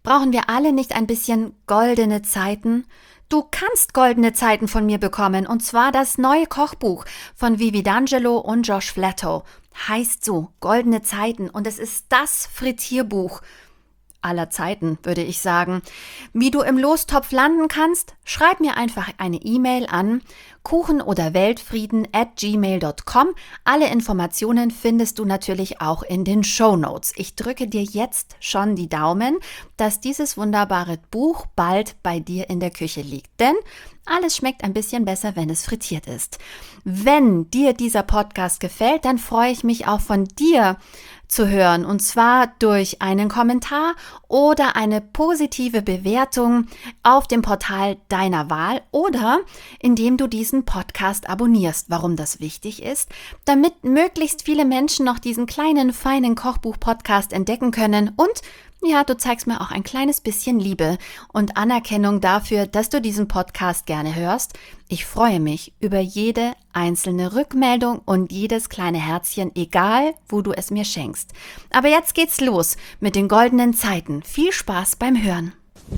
Brauchen wir alle nicht ein bisschen goldene Zeiten? Du kannst goldene Zeiten von mir bekommen, und zwar das neue Kochbuch von Vivi D'Angelo und Josh Flatto. Heißt so, Goldene Zeiten, und es ist das Frittierbuch aller Zeiten, würde ich sagen. Wie du im Lostopf landen kannst, schreib mir einfach eine E-Mail an kuchen oder weltfrieden@gmail.com. Alle Informationen findest du natürlich auch in den Shownotes. Ich drücke dir jetzt schon die Daumen, dass dieses wunderbare Buch bald bei dir in der Küche liegt, denn alles schmeckt ein bisschen besser, wenn es frittiert ist. Wenn dir dieser Podcast gefällt, dann freue ich mich auch von dir zu hören, und zwar durch einen Kommentar oder eine positive Bewertung auf dem Portal deiner Wahl oder indem du diesen Podcast abonnierst. Warum das wichtig ist? Damit möglichst viele Menschen noch diesen kleinen, feinen Kochbuch-Podcast entdecken können, und ja, du zeigst mir auch ein kleines bisschen Liebe und Anerkennung dafür, dass du diesen Podcast gerne hörst. Ich freue mich über jede einzelne Rückmeldung und jedes kleine Herzchen, egal wo du es mir schenkst. Aber jetzt geht's los mit den goldenen Zeiten. Viel Spaß beim Hören.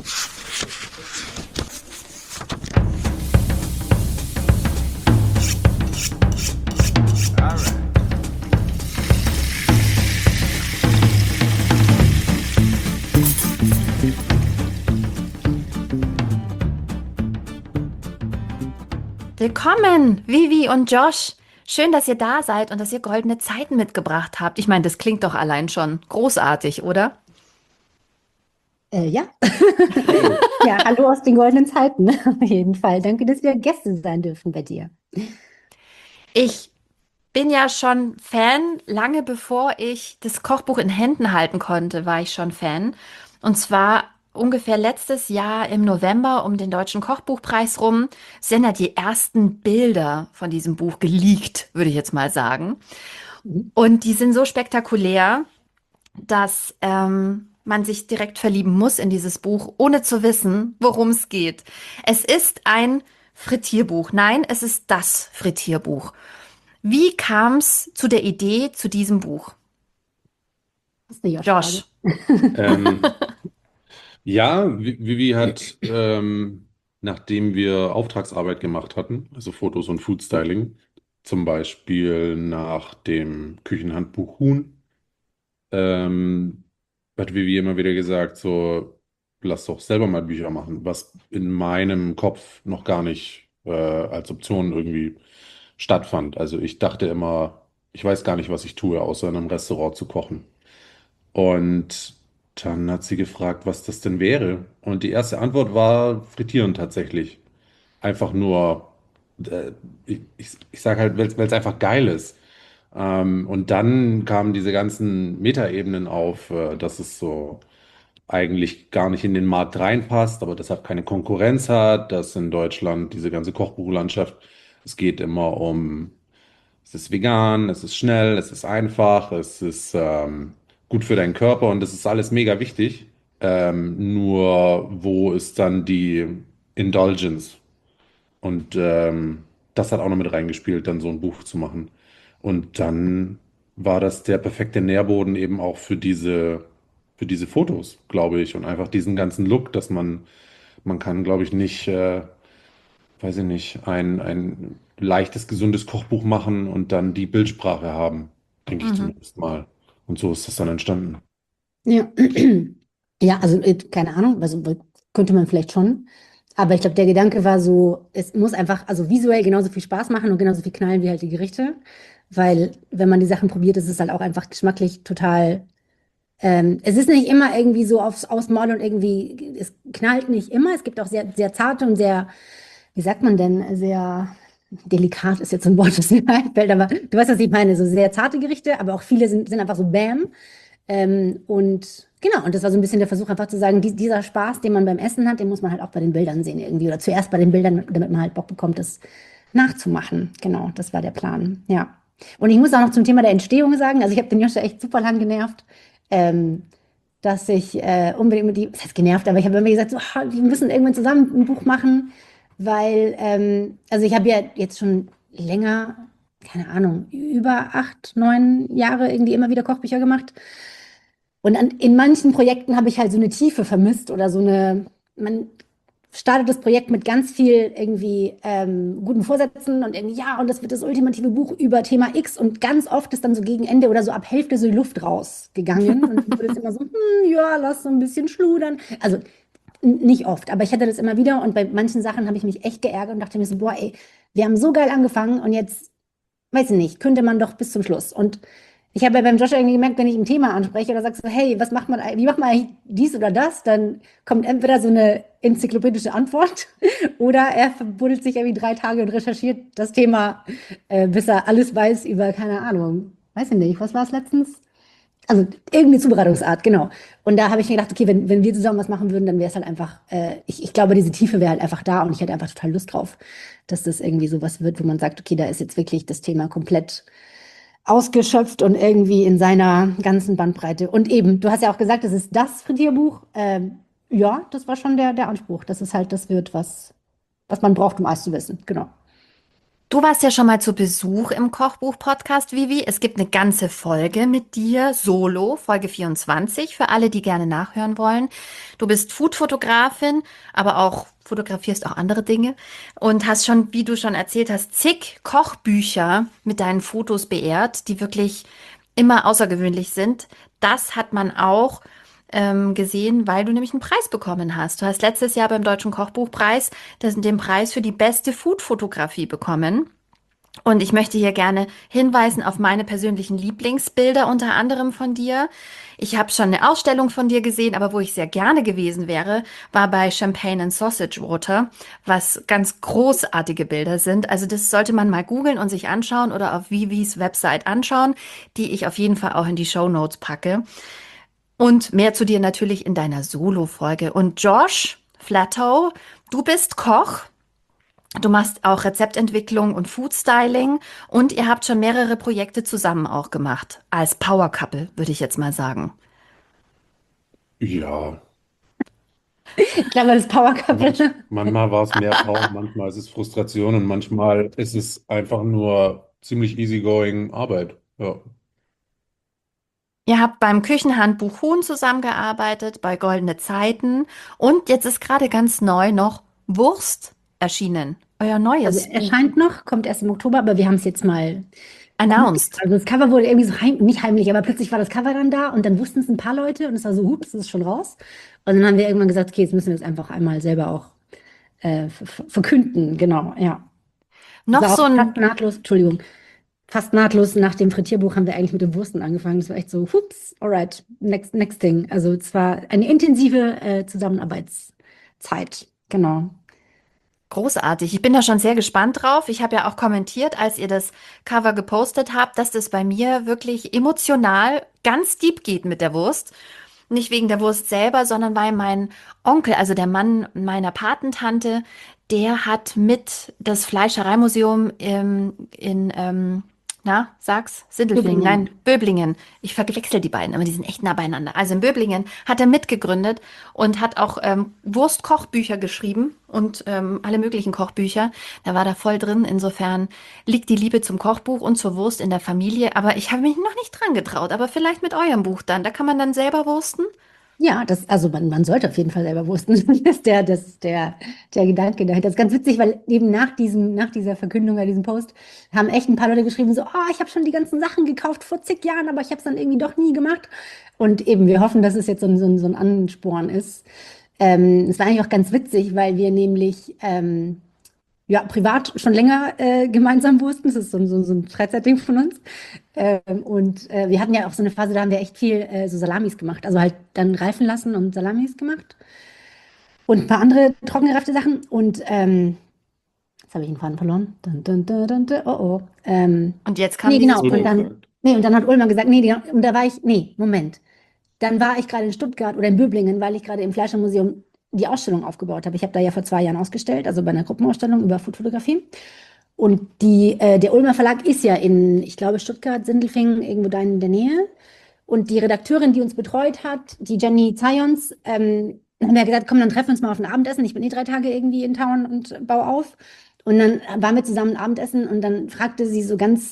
Willkommen, Vivi und Josh. Schön, dass ihr da seid und dass ihr goldene Zeiten mitgebracht habt. Ich meine, das klingt doch allein schon großartig, oder? Ja. Ja, hallo aus den goldenen Zeiten, auf jeden Fall. Danke, dass wir Gäste sein dürfen bei dir. Ich bin ja schon Fan. Lange bevor ich das Kochbuch in Händen halten konnte, war ich schon Fan. Und zwar ungefähr letztes Jahr im November um den Deutschen Kochbuchpreis rum sind ja die ersten Bilder von diesem Buch geleakt, würde ich jetzt mal sagen. Mhm. Und die sind so spektakulär, dass man sich direkt verlieben muss in dieses Buch, ohne zu wissen, worum es geht. Es ist ein Frittierbuch. Nein, es ist das Frittierbuch. Wie kam es zu der Idee zu diesem Buch? Das ist eine Josh-Frage. Josh. Ähm, ja, Vivi hat, nachdem wir Auftragsarbeit gemacht hatten, also Fotos und Foodstyling, zum Beispiel nach dem Küchenhandbuch Huhn, ähm, hat Vivi immer wieder gesagt, so, lass doch selber mal Bücher machen, was in meinem Kopf noch gar nicht als Option irgendwie stattfand. Also ich dachte immer, ich weiß gar nicht, was ich tue, außer in einem Restaurant zu kochen. Und dann hat sie gefragt, was das denn wäre. Und die erste Antwort war frittieren tatsächlich. Einfach nur, ich sage halt, weil es einfach geil ist. Und dann kamen diese ganzen Metaebenen auf, dass es so eigentlich gar nicht in den Markt reinpasst, aber deshalb keine Konkurrenz hat, dass in Deutschland diese ganze Kochbuchlandschaft, es geht immer um, es ist vegan, es ist schnell, es ist einfach, es ist gut für deinen Körper und das ist alles mega wichtig. Nur wo ist dann die Indulgence? Und das hat auch noch mit reingespielt, dann so ein Buch zu machen. Und dann war das der perfekte Nährboden eben auch für diese Fotos, glaube ich. Und einfach diesen ganzen Look, dass man kann, glaube ich, nicht, weiß ich nicht, ein leichtes, gesundes Kochbuch machen und dann die Bildsprache haben, denke ich Mhm. zumindest mal. Und so ist das dann entstanden. Ja. Ja, also keine Ahnung, also könnte man vielleicht schon. Aber ich glaube, der Gedanke war so, es muss einfach, also visuell genauso viel Spaß machen und genauso viel knallen wie halt die Gerichte. Weil, wenn man die Sachen probiert, ist es halt auch einfach geschmacklich total. Es ist nicht immer irgendwie so aufs Maul und irgendwie, es knallt nicht immer. Es gibt auch sehr, sehr zarte und sehr, wie sagt man denn, sehr delikat ist jetzt so ein Wort, das mir einfällt, aber du weißt, was ich meine, so sehr zarte Gerichte, aber auch viele sind einfach so Bam. Und genau, und das war so ein bisschen der Versuch, einfach zu sagen, dieser Spaß, den man beim Essen hat, den muss man halt auch bei den Bildern sehen irgendwie. Oder zuerst bei den Bildern, damit man halt Bock bekommt, das nachzumachen. Genau, das war der Plan. Ja. Und ich muss auch noch zum Thema der Entstehung sagen, also ich habe den Joscha echt super lang genervt, ähm, dass ich unbedingt mit die, was heißt genervt, aber ich habe immer gesagt, so, ah, wir müssen irgendwann zusammen ein Buch machen, weil, also ich habe ja jetzt schon länger, keine Ahnung, über 8, 9 Jahre irgendwie immer wieder Kochbücher gemacht. Und in manchen Projekten habe ich halt so eine Tiefe vermisst oder man startet das Projekt mit ganz viel irgendwie guten Vorsätzen und irgendwie, ja, und das wird das ultimative Buch über Thema X und ganz oft ist dann so gegen Ende oder so ab Hälfte so die Luft rausgegangen und dann wurde es immer so, ja, lass so ein bisschen schludern. Also nicht oft, aber ich hatte das immer wieder und bei manchen Sachen habe ich mich echt geärgert und dachte mir so, boah, ey, wir haben so geil angefangen und jetzt, weiß ich nicht, könnte man doch bis zum Schluss. Und ich habe ja beim Joshua irgendwie gemerkt, wenn ich ein Thema anspreche oder sagst so, hey, wie macht man eigentlich dies oder das, dann kommt entweder so eine enzyklopädische Antwort oder er verbuddelt sich irgendwie 3 Tage und recherchiert das Thema, bis er alles weiß über, keine Ahnung, weiß ich nicht, was war es letztens? Also irgendeine Zubereitungsart, genau. Und da habe ich mir gedacht, okay, wenn wir zusammen was machen würden, dann wäre es halt einfach, ich glaube, diese Tiefe wäre halt einfach da und ich hätte einfach total Lust drauf, dass das irgendwie sowas wird, wo man sagt, okay, da ist jetzt wirklich das Thema komplett ausgeschöpft und irgendwie in seiner ganzen Bandbreite. Und eben, du hast ja auch gesagt, das ist das Frittierbuch. Ja, das war schon der Anspruch, dass es halt das wird, was man braucht, um alles zu wissen. Genau. Du warst ja schon mal zu Besuch im Kochbuch-Podcast, Vivi. Es gibt eine ganze Folge mit dir, solo, Folge 24, für alle, die gerne nachhören wollen. Du bist Foodfotografin, aber auch fotografierst auch andere Dinge und hast schon, wie du schon erzählt hast, zig Kochbücher mit deinen Fotos beehrt, die wirklich immer außergewöhnlich sind. Das hat man auch gesehen, weil du nämlich einen Preis bekommen hast. Du hast letztes Jahr beim Deutschen Kochbuchpreis den Preis für die beste Foodfotografie bekommen. Und ich möchte hier gerne hinweisen auf meine persönlichen Lieblingsbilder, unter anderem von dir. Ich habe schon eine Ausstellung von dir gesehen, aber wo ich sehr gerne gewesen wäre, war bei Champagne and Sausage Water, was ganz großartige Bilder sind. Also das sollte man mal googeln und sich anschauen oder auf Vivis Website anschauen, die ich auf jeden Fall auch in die Shownotes packe. Und mehr zu dir natürlich in deiner Solo-Folge. Und Josh Flattow, du bist Koch. Du machst auch Rezeptentwicklung und Foodstyling und ihr habt schon mehrere Projekte zusammen auch gemacht. Als Power Couple, würde ich jetzt mal sagen. Ja, Ich glaube, das Power Couple. manchmal war es mehr Power, manchmal ist es Frustration und manchmal ist es einfach nur ziemlich easygoing Arbeit. Ja. Ihr habt beim Küchenhandbuch Huhn zusammengearbeitet, bei Goldene Zeiten und jetzt ist gerade ganz neu noch Wurst erschienen. Euer Also neues Buch. erscheint noch, kommt erst im Oktober, aber wir haben es jetzt mal gut. Announced. Also das Cover wurde irgendwie so nicht heimlich, aber plötzlich war das Cover dann da und dann wussten es ein paar Leute und es war so, hups, das ist schon raus. Und dann haben wir irgendwann gesagt, okay, jetzt müssen wir es einfach einmal selber auch verkünden. Genau, ja. Das Noch war so auch fast ein nahtlos, Entschuldigung, fast nahtlos nach dem Frittierbuch haben wir eigentlich mit den Wursten angefangen. Das war echt so, hups, alright, next thing. Also es war eine intensive Zusammenarbeitszeit. Genau. Großartig. Ich bin da schon sehr gespannt drauf. Ich habe ja auch kommentiert, als ihr das Cover gepostet habt, dass das bei mir wirklich emotional ganz deep geht mit der Wurst. Nicht wegen der Wurst selber, sondern weil mein Onkel, also der Mann meiner Patentante, der hat mit das Fleischereimuseum sag's, Sindelfingen, nein, Böblingen. Böblingen. Ich verwechsel die beiden, aber die sind echt nah beieinander. Also in Böblingen hat er mitgegründet und hat auch Wurstkochbücher geschrieben und alle möglichen Kochbücher. Da war da voll drin. Insofern liegt die Liebe zum Kochbuch und zur Wurst in der Familie. Aber ich habe mich noch nicht dran getraut. Aber vielleicht mit eurem Buch dann. Da kann man dann selber wursten. Ja, also man sollte auf jeden Fall selber wussten. Das ist der Gedanke dahinter. Das ist ganz witzig, weil eben nach dieser Verkündung bei diesem Post haben echt ein paar Leute geschrieben, so, ich habe schon die ganzen Sachen gekauft vor zig Jahren, aber ich habe es dann irgendwie doch nie gemacht. Und eben, wir hoffen, dass es jetzt so ein Ansporn ist. Es war eigentlich auch ganz witzig, weil wir nämlich ja, privat schon länger gemeinsam wussten. Das ist so ein Freizeitding von uns. Und wir hatten ja auch so eine Phase, da haben wir echt viel so Salamis gemacht. Also halt dann reifen lassen und Salamis gemacht. Und ein paar andere trockengereifte Sachen. Und jetzt habe ich den Faden verloren. Oh oh. Und jetzt kam Nee, genau. dieses Und Buch. dann, nee, und dann hat Ulmer gesagt, nee, und da war ich, nee, Moment. Dann war ich gerade in Stuttgart oder in Böblingen, weil ich gerade im Fleischermuseum die Ausstellung aufgebaut habe. Ich habe da ja vor 2 Jahren ausgestellt, also bei einer Gruppenausstellung über Foodfotografie. Und der Ulmer Verlag ist ja in, ich glaube, Stuttgart, Sindelfingen, irgendwo da in der Nähe. Und die Redakteurin, die uns betreut hat, die Jenny Zions, haben wir gesagt, komm, dann treffen wir uns mal auf ein Abendessen. Ich bin 3 Tage irgendwie in Town und baue auf. Und dann waren wir zusammen ein Abendessen und dann fragte sie so ganz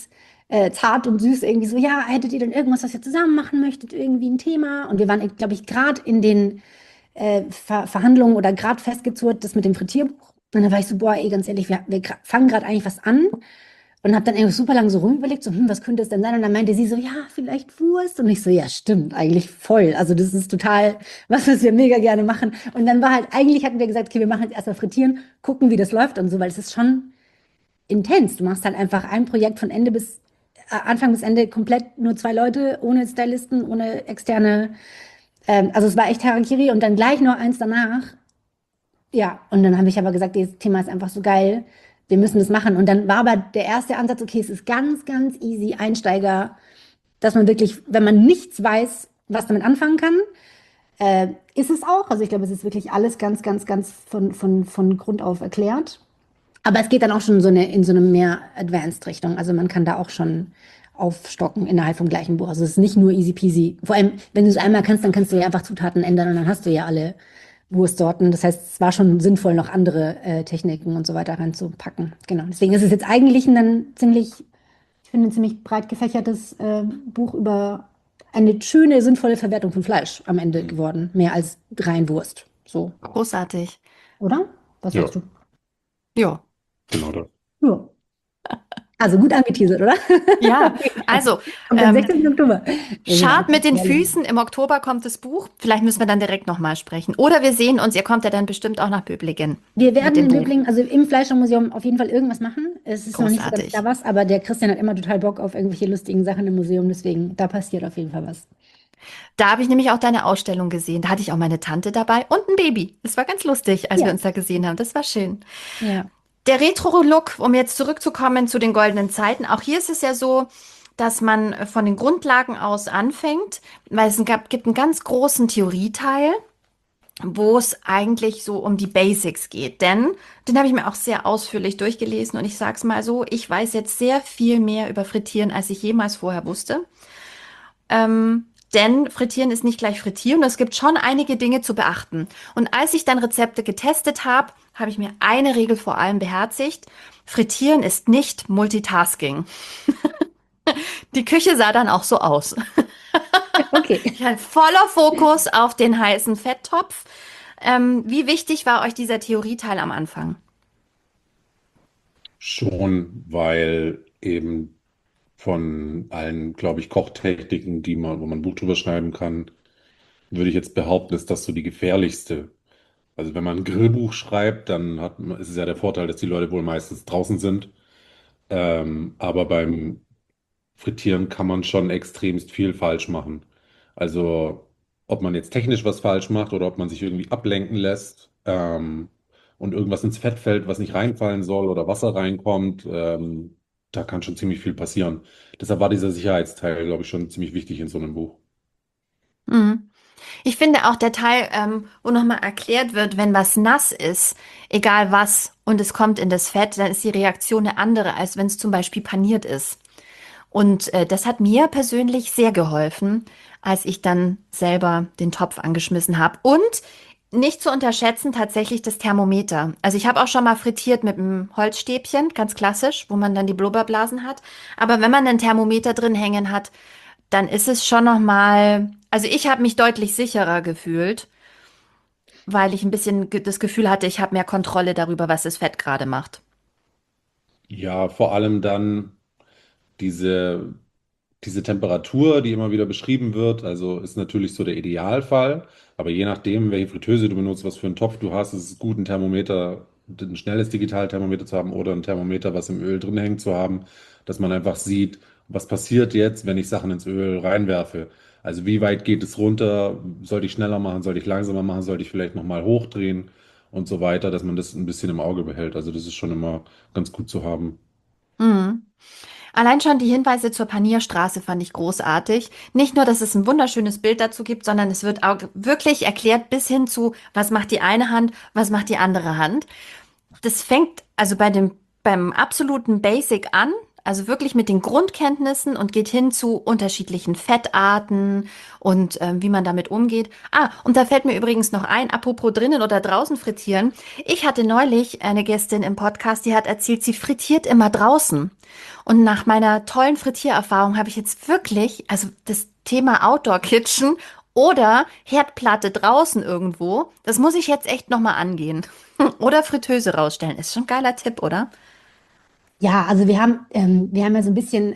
zart und süß irgendwie so, ja, hättet ihr denn irgendwas, was ihr zusammen machen möchtet, irgendwie ein Thema? Und wir waren, glaube ich, gerade in den Verhandlungen oder gerade festgezurrt, das mit dem Frittierbuch. Und dann war ich so, boah, ey, ganz ehrlich, wir fangen gerade eigentlich was an. Und habe dann irgendwie super lange so rumüberlegt, so, was könnte es denn sein? Und dann meinte sie so, ja, vielleicht Wurst. Und ich so, ja, stimmt, eigentlich voll. Also das ist total was wir mega gerne machen. Und dann war halt, eigentlich hatten wir gesagt, okay, wir machen jetzt erstmal frittieren, gucken, wie das läuft und so, weil es ist schon intens. Du machst halt einfach ein Projekt von Anfang bis Ende komplett nur 2 Leute, ohne Stylisten, ohne externe. Also es war echt Harakiri und dann gleich noch eins danach. Ja, und dann habe ich aber gesagt, dieses Thema ist einfach so geil, wir müssen das machen. Und dann war aber der erste Ansatz, okay, es ist ganz, ganz easy, Einsteiger, dass man wirklich, wenn man nichts weiß, was damit anfangen kann, ist es auch. Also ich glaube, es ist wirklich alles ganz, ganz, ganz von Grund auf erklärt. Aber es geht dann auch schon in so eine mehr Advanced-Richtung. Also man kann da auch schon aufstocken innerhalb vom gleichen Buch. Also es ist nicht nur easy peasy. Vor allem, wenn du es einmal kannst, dann kannst du ja einfach Zutaten ändern und dann hast du ja alle Wurstsorten. Das heißt, es war schon sinnvoll, noch andere Techniken und so weiter reinzupacken. Genau. Deswegen ist es jetzt eigentlich ich finde, ein ziemlich breit gefächertes Buch über eine schöne, sinnvolle Verwertung von Fleisch am Ende geworden. Mehr als rein Wurst. So, Großartig. oder? Was Ja, sagst du? Ja. genau das. Ja. Also gut angeteasert, oder? Ja, also Kommt am 16. Oktober. schart mit den Füßen. Im Oktober kommt das Buch. Vielleicht müssen wir dann direkt nochmal sprechen. Oder wir sehen uns. Ihr kommt ja dann bestimmt auch nach Böblingen Wir mit werden dem in Buch. Böblingen, also im Fleischermuseum, auf jeden Fall irgendwas machen. Es ist noch nicht so ganz klar Großartig. was, aber der Christian hat immer total Bock auf irgendwelche lustigen Sachen im Museum, deswegen, da passiert auf jeden Fall was. Da habe ich nämlich auch deine Ausstellung gesehen. Da hatte ich auch meine Tante dabei und ein Baby. Das war ganz lustig, als wir Ja, uns da gesehen haben. Das war schön. ja. Der Retro-Look, um jetzt zurückzukommen zu den goldenen Zeiten, auch hier ist es ja so, dass man von den Grundlagen aus anfängt, weil gibt einen ganz großen Theorieteil, wo es eigentlich so um die Basics geht. Denn den habe ich mir auch sehr ausführlich durchgelesen und ich sage es mal so, ich weiß jetzt sehr viel mehr über Frittieren, als ich jemals vorher wusste. Denn Frittieren ist nicht gleich Frittieren. Es gibt schon einige Dinge zu beachten. Und als ich dann Rezepte getestet habe, habe ich mir eine Regel vor allem beherzigt. Frittieren ist nicht Multitasking. Die Küche sah dann auch so aus. Okay. Ich hatte voller Fokus auf den heißen Fetttopf. Wie wichtig war euch dieser Theorieteil am Anfang? Schon, weil eben von allen, glaube ich, Kochtechniken, wo man ein Buch drüber schreiben kann, würde ich jetzt behaupten, ist das so die gefährlichste. Also wenn man ein Grillbuch schreibt, ist es ja der Vorteil, dass die Leute wohl meistens draußen sind. Aber beim Frittieren kann man schon extremst viel falsch machen. Also, ob man jetzt technisch was falsch macht oder ob man sich irgendwie ablenken lässt, und irgendwas ins Fett fällt, was nicht reinfallen soll oder Wasser reinkommt, da kann schon ziemlich viel passieren. Deshalb war dieser Sicherheitsteil, glaube ich, schon ziemlich wichtig in so einem Buch. Mhm. Ich finde auch der Teil, wo nochmal erklärt wird, wenn was nass ist, egal was, und es kommt in das Fett, dann ist die Reaktion eine andere, als wenn es zum Beispiel paniert ist. Und das hat mir persönlich sehr geholfen, als ich dann selber den Topf angeschmissen habe. Und nicht zu unterschätzen tatsächlich das Thermometer. Also ich habe auch schon mal frittiert mit einem Holzstäbchen, ganz klassisch, wo man dann die Blubberblasen hat. Aber wenn man ein Thermometer drin hängen hat, dann ist es schon noch mal, also ich habe mich deutlich sicherer gefühlt, weil ich ein bisschen das Gefühl hatte, ich habe mehr Kontrolle darüber, was das Fett gerade macht. Ja, vor allem dann diese Diese Temperatur, die immer wieder beschrieben wird, also ist natürlich so der Idealfall, aber je nachdem, welche Fritteuse du benutzt, was für einen Topf du hast, ist es gut, ein schnelles Digitalthermometer zu haben oder ein Thermometer, was im Öl drin hängt, zu haben, dass man einfach sieht, was passiert jetzt, wenn ich Sachen ins Öl reinwerfe. Also wie weit geht es runter? Sollte ich schneller machen? Sollte ich langsamer machen? Sollte ich vielleicht nochmal hochdrehen und so weiter, dass man das ein bisschen im Auge behält. Also das ist schon immer ganz gut zu haben. Mhm. Allein schon die Hinweise zur Panierstraße fand ich großartig. Nicht nur, dass es ein wunderschönes Bild dazu gibt, sondern es wird auch wirklich erklärt bis hin zu, was macht die eine Hand, was macht die andere Hand. Das fängt also beim absoluten Basic an, also wirklich mit den Grundkenntnissen und geht hin zu unterschiedlichen Fettarten und wie man damit umgeht. Ah, und da fällt mir übrigens noch ein, apropos drinnen oder draußen frittieren. Ich hatte neulich eine Gästin im Podcast, die hat erzählt, sie frittiert immer draußen. Und nach meiner tollen Frittiererfahrung habe ich jetzt wirklich, also das Thema Outdoor Kitchen oder Herdplatte draußen irgendwo, das muss ich jetzt echt nochmal angehen. Oder Fritteuse rausstellen. Ist schon ein geiler Tipp, oder? Ja, also wir haben ja so ein bisschen,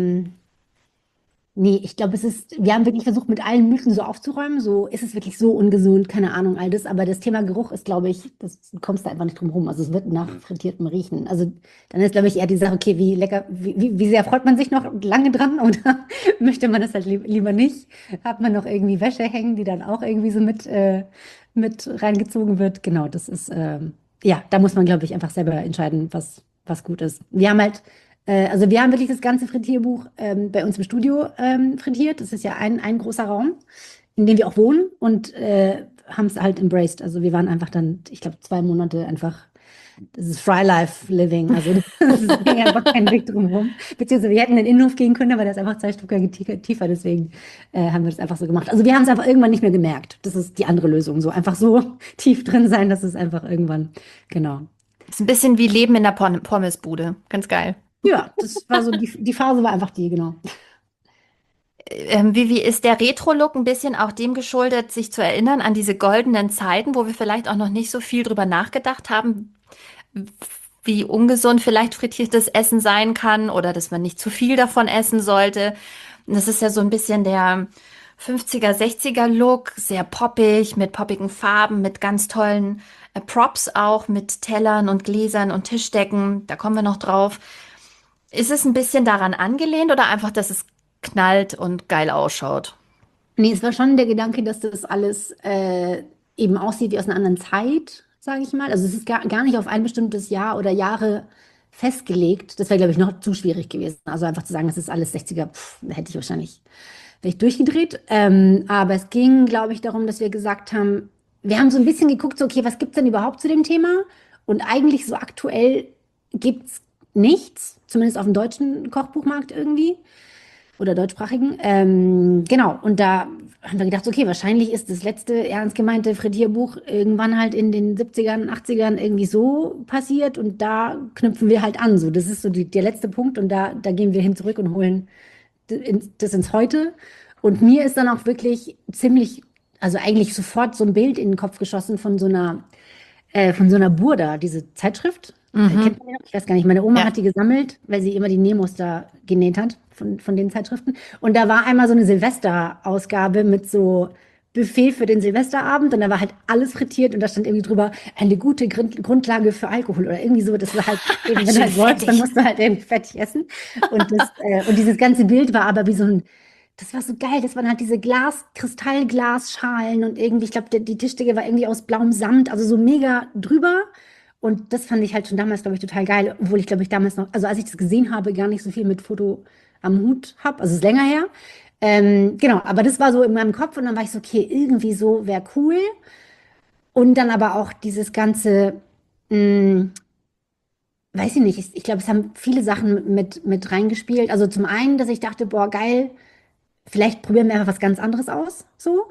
nee, ich glaube, wir haben wirklich versucht, mit allen Mythen so aufzuräumen. So, ist es wirklich so ungesund? Keine Ahnung, all das. Aber das Thema Geruch ist, glaube ich, das du kommst da einfach nicht drum rum. Also es wird nach frittiertem riechen. Also dann ist, glaube ich, eher die Sache, okay, wie lecker, wie sehr freut man sich noch lange dran oder möchte man das halt lieber nicht? Hat man noch irgendwie Wäsche hängen, die dann auch irgendwie so mit reingezogen wird? Genau, das ist, ja, da muss man, glaube ich, einfach selber entscheiden, was gut ist. Also wir haben wirklich das ganze Frittierbuch bei uns im Studio frittiert. Das ist ja ein großer Raum, in dem wir auch wohnen und haben es halt embraced. Also wir waren einfach dann, ich glaube, 2 Monate einfach, das ist Fry Life Living. Also das ist einfach kein Weg drumherum. Beziehungsweise wir hätten in den Innenhof gehen können, aber der ist einfach 2 Stockwerke tiefer, deswegen haben wir das einfach so gemacht. Also wir haben es einfach irgendwann nicht mehr gemerkt. Das ist die andere Lösung. So einfach so tief drin sein, dass es einfach irgendwann, genau. Ist ein bisschen wie Leben in der Pommesbude. Ganz geil. Ja, das war so, die Phase war einfach die, genau. Wie ist der Retro-Look ein bisschen auch dem geschuldet, sich zu erinnern an diese goldenen Zeiten, wo wir vielleicht auch noch nicht so viel drüber nachgedacht haben, wie ungesund vielleicht frittiertes Essen sein kann oder dass man nicht zu viel davon essen sollte. Und das ist ja so ein bisschen der 50er, 60er Look, sehr poppig, mit poppigen Farben, mit ganz tollen Props auch, mit Tellern und Gläsern und Tischdecken. Da kommen wir noch drauf. Ist es ein bisschen daran angelehnt oder einfach, dass es knallt und geil ausschaut? Nee, es war schon der Gedanke, dass das alles eben aussieht wie aus einer anderen Zeit, sage ich mal. Also es ist gar nicht auf ein bestimmtes Jahr oder Jahre festgelegt. Das wäre, glaube ich, noch zu schwierig gewesen. Also einfach zu sagen, das ist alles 60er, da hätte ich wahrscheinlich, wäre ich durchgedreht. Aber es ging, glaube ich, darum, dass wir gesagt haben, wir haben so ein bisschen geguckt, so, okay, was gibt es denn überhaupt zu dem Thema? Und eigentlich so aktuell gibt es nichts, zumindest auf dem deutschen Kochbuchmarkt irgendwie oder deutschsprachigen. Genau, und da haben wir gedacht, okay, wahrscheinlich ist das letzte ernst gemeinte Frittierbuch irgendwann halt in den 70ern, 80ern irgendwie so passiert und da knüpfen wir halt an. So, das ist so der letzte Punkt und da gehen wir hin zurück und holen das ins Heute. Und mir ist dann auch wirklich ziemlich, also eigentlich sofort so ein Bild in den Kopf geschossen von so einer Burda, diese Zeitschrift. Kennt man die noch? Ich weiß gar nicht. Meine Oma Ja. hat die gesammelt, weil sie immer die Nemos da genäht hat von den Zeitschriften. Und da war einmal so eine Silvesterausgabe mit so Buffet für den Silvesterabend und da war halt alles frittiert und da stand irgendwie drüber eine gute Grundlage für Alkohol oder irgendwie so. Das war halt eben, wenn du Schön halt wolltest, dann fettig. musst du halt irgendwie fettig essen. Und dieses ganze Bild war aber wie so ein, das war so geil. Das waren halt diese Kristallglasschalen und irgendwie, ich glaube, die Tischdecke war irgendwie aus blauem Samt, also so mega drüber. Und das fand ich halt schon damals, glaube ich, total geil, obwohl ich, glaube ich, damals noch, also als ich das gesehen habe, gar nicht so viel mit Foto am Hut habe. Also es ist länger her. Genau, aber das war so in meinem Kopf und dann war ich so, okay, irgendwie so wäre cool. Und dann aber auch dieses ganze, mh, weiß ich nicht, ich glaube, es haben viele Sachen mit reingespielt. Also zum einen, dass ich dachte, boah, geil, vielleicht probieren wir einfach was ganz anderes aus, so.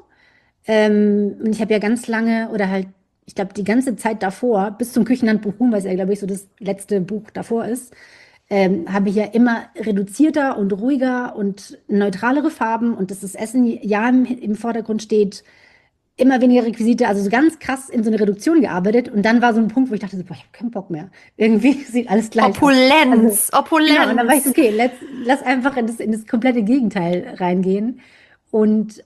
Und ich habe ja ganz lange oder halt, ich glaube, die ganze Zeit davor, bis zum Küchenhandbuch Huhn, was ja, glaube ich, so das letzte Buch davor ist, habe ich ja immer reduzierter und ruhiger und neutralere Farben und dass das Essen ja im Vordergrund steht, immer weniger Requisite, also so ganz krass in so eine Reduktion gearbeitet. Und dann war so ein Punkt, wo ich dachte, so, boah, ich habe keinen Bock mehr. Irgendwie sieht alles gleich aus. Also, Opulenz, genau, und dann war ich so, Opulenz. okay, lass einfach in das komplette Gegenteil reingehen. Und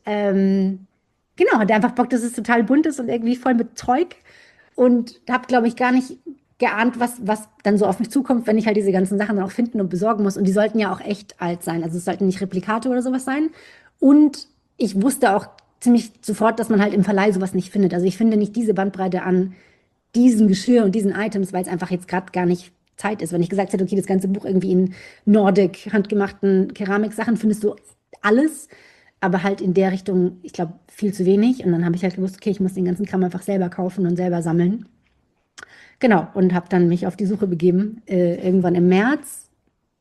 genau, hatte einfach Bock, dass es total bunt ist und irgendwie voll mit Zeug. Und habe, glaube ich, gar nicht geahnt, was dann so auf mich zukommt, wenn ich halt diese ganzen Sachen dann auch finden und besorgen muss. Und die sollten ja auch echt alt sein. Also es sollten nicht Replikate oder sowas sein. Und ich wusste auch ziemlich sofort, dass man halt im Verleih sowas nicht findet. Also ich finde nicht diese Bandbreite an diesen Geschirr und diesen Items, weil es einfach jetzt gerade gar nicht Zeit ist. Wenn ich gesagt hätte, okay, das ganze Buch irgendwie in Nordic, handgemachten Keramiksachen, findest du alles, aber halt in der Richtung, ich glaube, viel zu wenig. Und dann habe ich halt gewusst, okay, ich muss den ganzen Kram einfach selber kaufen und selber sammeln. Genau, und habe dann mich auf die Suche begeben, irgendwann im März.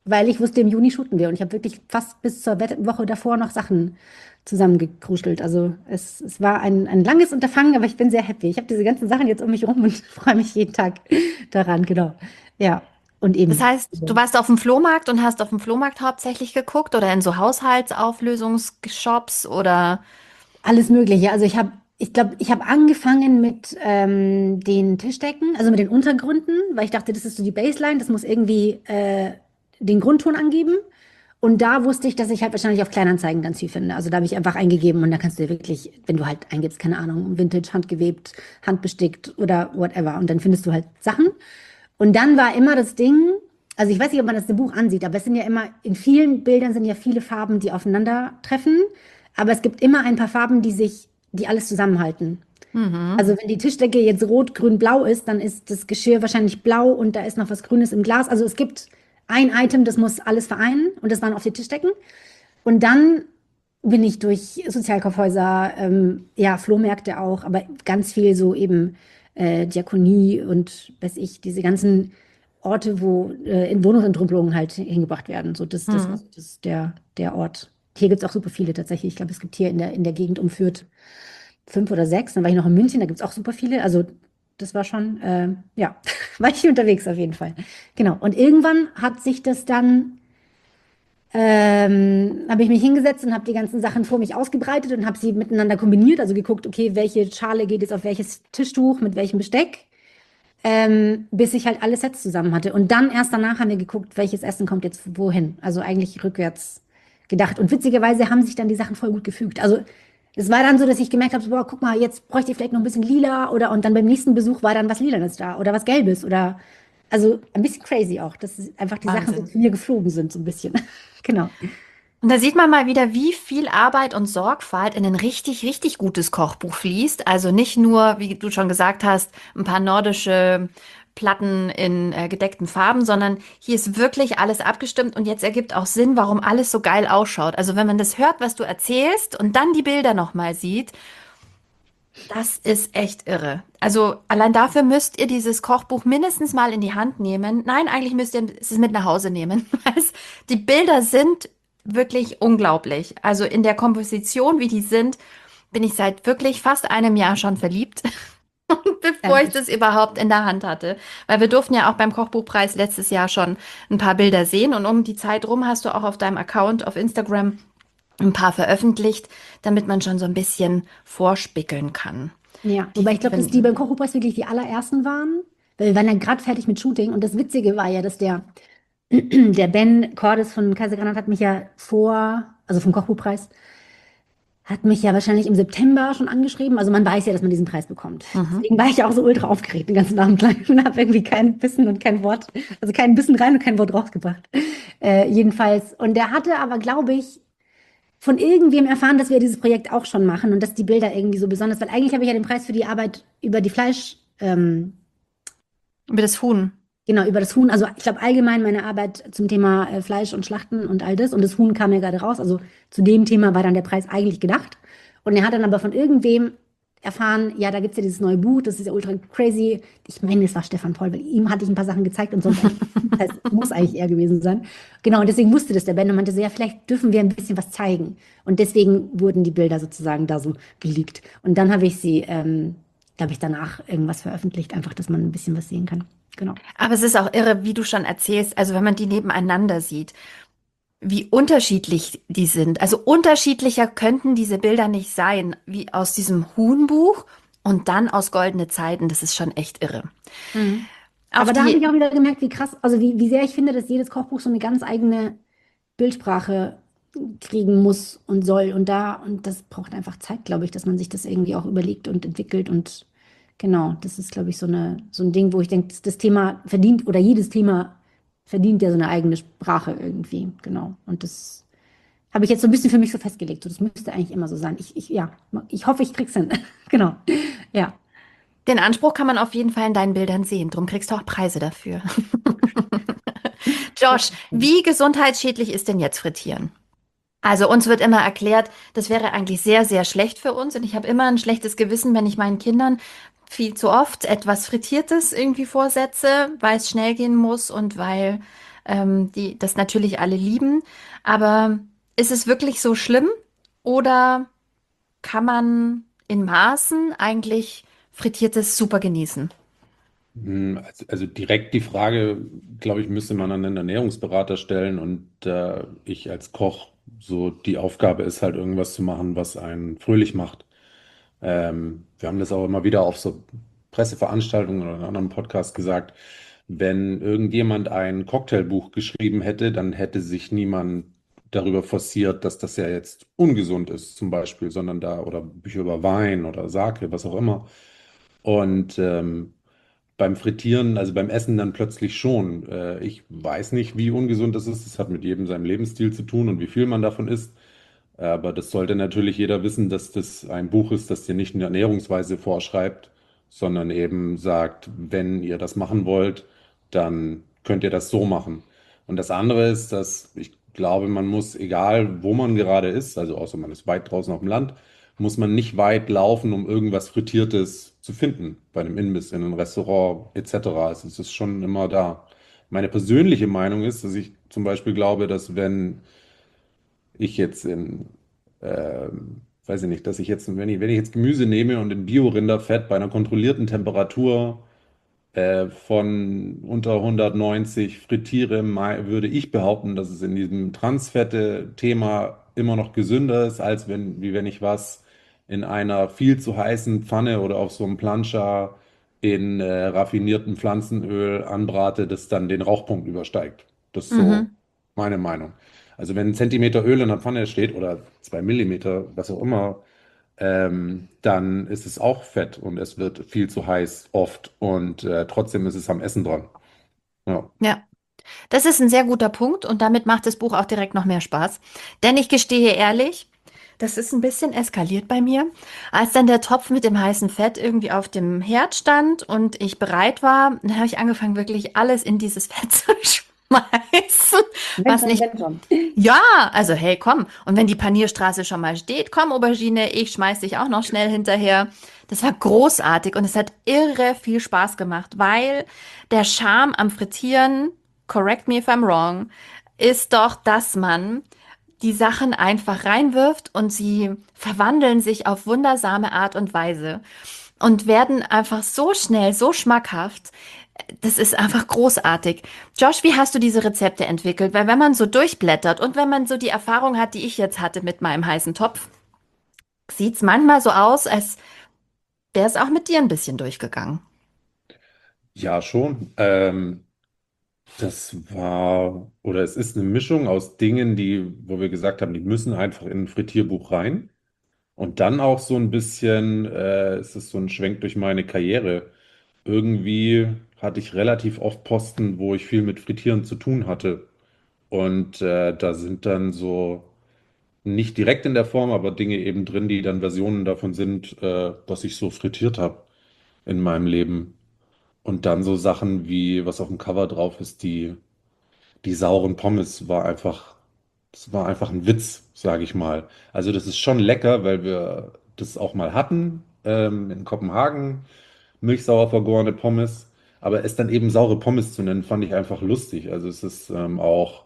weil ich wusste, im Juni shooten wir. Und ich habe wirklich fast bis zur Woche davor noch Sachen zusammengekruschelt. Also es war ein langes Unterfangen, aber ich bin sehr happy. Ich habe diese ganzen Sachen jetzt um mich rum und freue mich jeden Tag daran, genau. Ja, und Das eben. heißt, du warst auf dem Flohmarkt und hast auf dem Flohmarkt hauptsächlich geguckt oder in so Haushaltsauflösungsshops oder. Alles Mögliche. Also ich habe angefangen mit den Tischdecken, also mit den Untergründen, weil ich dachte, das ist so die Baseline, das muss irgendwie den Grundton angeben. Und da wusste ich, dass ich halt wahrscheinlich auf Kleinanzeigen ganz viel finde. Also da habe ich einfach eingegeben und da kannst du dir wirklich, wenn du halt eingibst, keine Ahnung, Vintage, handgewebt, handbestickt oder whatever. Und dann findest du halt Sachen. Und dann war immer das Ding, also ich weiß nicht, ob man das im Buch ansieht, aber es sind ja immer, in vielen Bildern sind ja viele Farben, die aufeinandertreffen. Aber es gibt immer ein paar Farben, die alles zusammenhalten. Mhm. Also wenn die Tischdecke jetzt rot, grün, blau ist, dann ist das Geschirr wahrscheinlich blau und da ist noch was Grünes im Glas. Also es gibt ein Item, das muss alles vereinen und das waren auf die Tischdecken. Und dann bin ich durch Sozialkaufhäuser, ja, Flohmärkte auch, aber ganz viel so eben Diakonie und weiß ich, diese ganzen Orte, wo in Wohnungsentrümpelungen halt hingebracht werden. So, das war Mhm. so der Ort. Hier gibt es auch super viele tatsächlich. Ich glaube, es gibt hier in der Gegend um Fürth 5 oder 6. Dann war ich noch in München, da gibt es auch super viele. Also das war schon, ja, war ich hier unterwegs auf jeden Fall. Genau. Und irgendwann hat sich das dann habe ich mich hingesetzt und habe die ganzen Sachen vor mich ausgebreitet und habe sie miteinander kombiniert, also geguckt, okay, welche Schale geht jetzt auf welches Tischtuch mit welchem Besteck, bis ich halt alle Sets zusammen hatte. Und dann erst danach haben wir geguckt, welches Essen kommt jetzt wohin. Also eigentlich rückwärts gedacht. Und witzigerweise haben sich dann die Sachen voll gut gefügt. Also es war dann so, dass ich gemerkt habe, so, boah, guck mal, jetzt bräuchte ich vielleicht noch ein bisschen lila oder und dann beim nächsten Besuch war dann was Lilanes da oder was Gelbes oder also ein bisschen crazy auch, dass einfach die Sachen so Wahnsinn. zu mir geflogen sind, so ein bisschen. Genau. Und da sieht man mal wieder, wie viel Arbeit und Sorgfalt in ein richtig, richtig gutes Kochbuch fließt. Also nicht nur, wie du schon gesagt hast, ein paar nordische Platten in gedeckten Farben, sondern hier ist wirklich alles abgestimmt und jetzt ergibt auch Sinn, warum alles so geil ausschaut. Also wenn man das hört, was du erzählst und dann die Bilder nochmal sieht, das ist echt irre. Also allein dafür müsst ihr dieses Kochbuch mindestens mal in die Hand nehmen. Nein, eigentlich müsst ihr es mit nach Hause nehmen. Die Bilder sind wirklich unglaublich. Also in der Komposition, wie die sind, bin ich seit wirklich fast einem Jahr schon verliebt, Ja, bevor ich das überhaupt in der Hand hatte. Weil wir durften ja auch beim Kochbuchpreis letztes Jahr schon ein paar Bilder sehen und um die Zeit rum hast du auch auf deinem Account auf Instagram ein paar veröffentlicht, damit man schon so ein bisschen vorspickeln kann. ja. Die Wobei ich glaube, dass die finden. beim Kochbuchpreis wirklich die allerersten waren. Weil wir waren ja gerade fertig mit Shooting. Und das Witzige war ja, dass der Ben Cordes von Kaiser Granat hat mich ja also vom Kochbuchpreis, hat mich ja wahrscheinlich im September schon angeschrieben. Also man weiß ja, dass man diesen Preis bekommt. Mhm. Deswegen war ich ja auch so ultra aufgeregt den ganzen Abend lang und habe irgendwie kein Bissen und kein Wort, also kein Bissen rein und kein Wort rausgebracht. Jedenfalls. Und der hatte aber, glaube ich, von irgendwem erfahren, dass wir dieses Projekt auch schon machen und dass die Bilder irgendwie so besonders, weil eigentlich habe ich ja den Preis für die Arbeit über die Über das Huhn. genau, über das Huhn, also ich glaube allgemein meine Arbeit zum Thema Fleisch und Schlachten und all das und das Huhn kam ja gerade raus, also zu dem Thema war dann der Preis eigentlich gedacht und er hat dann aber von irgendwem erfahren, ja, da gibt es ja dieses neue Buch, das ist ja ultra crazy. Ich meine, es war Stefan Poll, weil ihm hatte ich ein paar Sachen gezeigt und sonst eigentlich, das heißt, muss eigentlich er gewesen sein. Genau, und deswegen wusste das der Ben und meinte so, ja, vielleicht dürfen wir ein bisschen was zeigen. Und deswegen wurden die Bilder sozusagen da so geleakt. Und dann habe ich sie, glaube ich, danach irgendwas veröffentlicht, einfach, dass man ein bisschen was sehen kann. Genau. Aber es ist auch irre, wie du schon erzählst, also wenn man die nebeneinander sieht, wie unterschiedlich die sind. Also unterschiedlicher könnten diese Bilder nicht sein, wie aus diesem Huhnbuch und dann aus Goldene Zeiten. Das ist schon echt irre. Mhm. Auf Aber da habe ich die, auch wieder gemerkt, wie krass, also wie sehr ich finde, dass jedes Kochbuch so eine ganz eigene Bildsprache kriegen muss und soll. Und das braucht einfach Zeit, glaube ich, dass man sich das irgendwie auch überlegt und entwickelt. Und genau, das ist, glaube ich, so ein Ding, wo ich denke, das Thema verdient oder jedes Thema verdient ja so eine eigene Sprache irgendwie. Genau. Und das habe ich jetzt so ein bisschen für mich so festgelegt. So, das müsste eigentlich immer so sein. Ja, ich hoffe, ich krieg's hin. Genau. Ja. den Anspruch kann man auf jeden Fall in deinen Bildern sehen. Drum kriegst du auch Preise dafür. Josh, wie gesundheitsschädlich ist denn jetzt Frittieren? Also uns wird immer erklärt, das wäre eigentlich sehr, sehr schlecht für uns. Und ich habe immer ein schlechtes Gewissen, wenn ich meinen Kindern viel zu oft etwas Frittiertes irgendwie vorsetze, weil es schnell gehen muss und weil die das natürlich alle lieben. Aber ist es wirklich so schlimm oder kann man in Maßen eigentlich Frittiertes super genießen? Also direkt die Frage, glaube ich, müsste man an einen Ernährungsberater stellen und ich als Koch, so die Aufgabe ist halt irgendwas zu machen, was einen fröhlich macht. Wir haben das auch immer wieder auf so Presseveranstaltungen oder in anderen Podcasts gesagt, wenn irgendjemand ein Cocktailbuch geschrieben hätte, dann hätte sich niemand darüber forciert, dass das ja jetzt ungesund ist, zum Beispiel, sondern oder Bücher über Wein oder Sake, was auch immer. Und beim Frittieren, also beim Essen dann plötzlich schon. Ich weiß nicht, wie ungesund das ist. Das hat mit jedem seinem Lebensstil zu tun und wie viel man davon isst. Aber das sollte natürlich jeder wissen, dass das ein Buch ist, das dir nicht eine Ernährungsweise vorschreibt, sondern eben sagt, wenn ihr das machen wollt, dann könnt ihr das so machen. Und das andere ist, dass ich glaube, man muss, egal wo man gerade ist, also außer man ist weit draußen auf dem Land, muss man nicht weit laufen, um irgendwas Frittiertes zu finden, bei einem Imbiss, in einem Restaurant etc. Also es ist schon immer da. Meine persönliche Meinung ist, dass ich zum Beispiel glaube, dass wenn ich jetzt weiß ich nicht, dass ich jetzt, wenn ich jetzt Gemüse nehme und in Bio-Rinderfett bei einer kontrollierten Temperatur von unter 190 frittiere, würde ich behaupten, dass es in diesem Transfette-Thema immer noch gesünder ist, als wie wenn ich was in einer viel zu heißen Pfanne oder auf so einem Plancha in raffiniertem Pflanzenöl anbrate, das dann den Rauchpunkt übersteigt. Das ist so Mhm. meine Meinung. Also wenn ein Zentimeter Öl in der Pfanne steht oder 2 Millimeter, was auch immer, dann ist es auch Fett und es wird viel zu heiß oft und trotzdem ist es am Essen dran. Ja. Ja. Das ist ein sehr guter Punkt und damit macht das Buch auch direkt noch mehr Spaß. Denn ich gestehe ehrlich, das ist ein bisschen eskaliert bei mir. Als dann der Topf mit dem heißen Fett irgendwie auf dem Herd stand und ich bereit war, dann habe ich angefangen, wirklich alles in dieses Fett zu schmeißen, Wenn was schon, nicht. wenn schon. Ja, also hey, komm. Und wenn die Panierstraße schon mal steht, komm, Aubergine, ich schmeiß dich auch noch schnell hinterher. Das war großartig und es hat irre viel Spaß gemacht, weil der Charme am Frittieren, correct me if I'm wrong, ist doch, dass man die Sachen einfach reinwirft und sie verwandeln sich auf wundersame Art und Weise und werden einfach so schnell, so schmackhaft. Das ist einfach großartig. Josh, wie hast du diese Rezepte entwickelt? Weil wenn man so durchblättert und wenn man so die Erfahrung hat, die ich jetzt hatte mit meinem heißen Topf, sieht's manchmal so aus, als wäre es auch mit dir ein bisschen durchgegangen. Ja, schon. Das war oder es ist eine Mischung aus Dingen, wo wir gesagt haben, die müssen einfach in ein Frittierbuch rein. Und dann auch so ein bisschen, es ist so ein Schwenk durch meine Karriere. Irgendwie hatte ich relativ oft Posten, wo ich viel mit Frittieren zu tun hatte. Und da sind dann so nicht direkt in der Form, aber Dinge eben drin, die dann Versionen davon sind, was ich so frittiert habe in meinem Leben. Und dann so Sachen wie, was auf dem Cover drauf ist, die sauren Pommes das war einfach ein Witz, sage ich mal. Also das ist schon lecker, weil wir das auch mal hatten in Kopenhagen, milchsauer vergorene Pommes. Aber es dann eben saure Pommes zu nennen, fand ich einfach lustig. Also es ist auch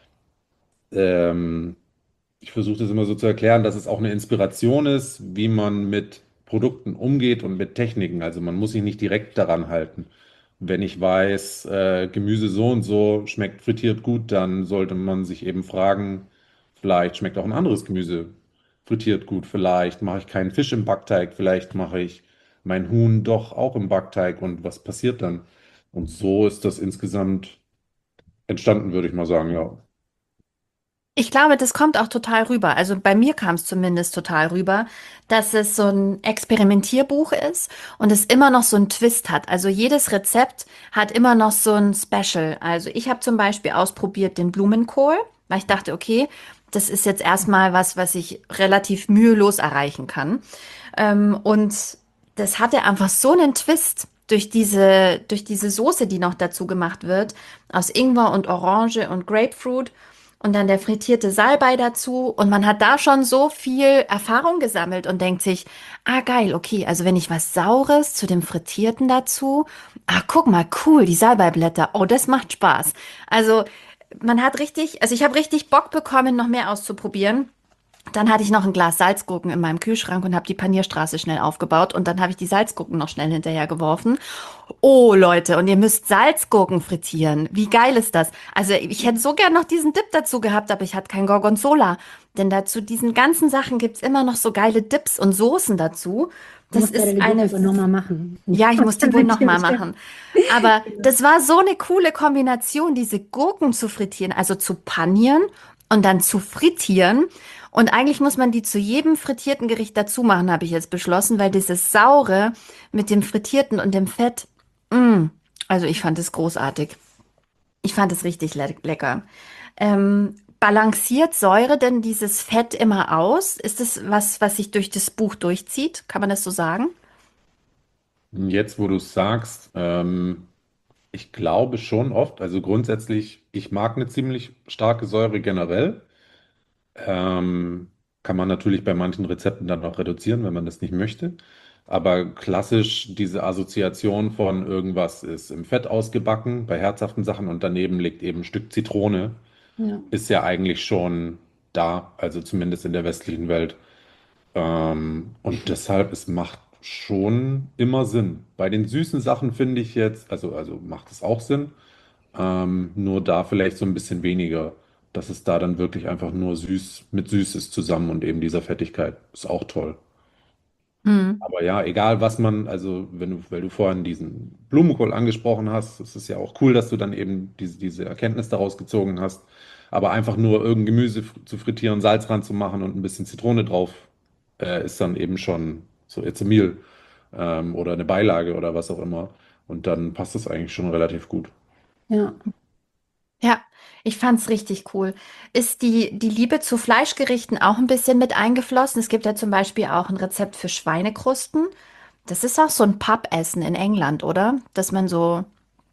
ähm, ich versuche das immer so zu erklären, dass es auch eine Inspiration ist, wie man mit Produkten umgeht und mit Techniken. Also man muss sich nicht direkt daran halten. Wenn ich weiß, Gemüse so und so schmeckt frittiert gut, dann sollte man sich eben fragen, vielleicht schmeckt auch ein anderes Gemüse frittiert gut. Vielleicht mache ich keinen Fisch im Backteig, vielleicht mache ich mein Huhn doch auch im Backteig und was passiert dann? Und so ist das insgesamt entstanden, würde ich mal sagen, ja. Ich glaube, das kommt auch total rüber. Also bei mir kam es zumindest total rüber, dass es so ein Experimentierbuch ist und es immer noch so einen Twist hat. Also jedes Rezept hat immer noch so ein Special. Also ich habe zum Beispiel ausprobiert den Blumenkohl, weil ich dachte, okay, das ist jetzt erstmal was, was ich relativ mühelos erreichen kann. Und das hatte einfach so einen Twist durch diese Soße, die noch dazu gemacht wird, aus Ingwer und Orange und Grapefruit. Und dann der frittierte Salbei dazu. Und man hat da schon so viel Erfahrung gesammelt und denkt sich, ah geil, okay, also wenn ich was Saures zu dem Frittierten dazu, ah guck mal, cool, die Salbeiblätter, oh, das macht Spaß. Also man hat richtig, also ich habe richtig Bock bekommen, noch mehr auszuprobieren. Dann hatte ich noch ein Glas Salzgurken in meinem Kühlschrank und habe die Panierstraße schnell aufgebaut und dann habe ich die Salzgurken noch schnell hinterher geworfen. Oh Leute, und ihr müsst Salzgurken frittieren. Wie geil ist das? Also ich hätte so gern noch diesen Dip dazu gehabt, aber ich hatte kein Gorgonzola. Denn dazu diesen ganzen Sachen gibt's immer noch so geile Dips und Soßen dazu. Du Das musst ja ist deine Gurke eine, einfach nochmal machen. ja, ich muss die Dann wohl sind noch die mal bestimmt. machen. Aber das war so eine coole Kombination, diese Gurken zu frittieren, also zu panieren und dann zu frittieren. Und eigentlich muss man die zu jedem frittierten Gericht dazu machen, habe ich jetzt beschlossen, weil dieses Saure mit dem Frittierten und dem Fett, mm, also ich fand es großartig. Ich fand es richtig lecker. Balanciert Säure denn dieses Fett immer aus? Ist es was, was sich durch das Buch durchzieht? Kann man das so sagen? Jetzt, wo du es sagst, ich glaube schon oft, also grundsätzlich, ich mag eine ziemlich starke Säure generell. Ähm, Kann man natürlich bei manchen Rezepten dann noch reduzieren, wenn man das nicht möchte. Aber klassisch diese Assoziation von irgendwas ist im Fett ausgebacken, bei herzhaften Sachen und daneben liegt eben ein Stück Zitrone, Ja. ist ja eigentlich schon da, also zumindest in der westlichen Welt. Und deshalb, es macht schon immer Sinn. Bei den süßen Sachen finde ich jetzt, also macht es auch Sinn, nur da vielleicht so ein bisschen weniger. Dass es da dann wirklich einfach nur süß mit Süßes zusammen und eben dieser Fettigkeit ist auch toll. Hm. Aber ja, egal was man, also wenn du, weil du vorhin diesen Blumenkohl angesprochen hast, es ist ja auch cool, dass du dann eben diese Erkenntnis daraus gezogen hast. Aber einfach nur irgendein Gemüse zu frittieren, Salz ranzumachen und ein bisschen Zitrone drauf, ist dann eben schon so it's a meal, oder eine Beilage oder was auch immer. Und dann passt das eigentlich schon relativ gut. Ja. Ja, ich fand's richtig cool. Ist die Liebe zu Fleischgerichten auch ein bisschen mit eingeflossen? Es gibt ja zum Beispiel auch ein Rezept für Schweinekrusten. Das ist auch so ein Pub-Essen in England, oder? Dass man so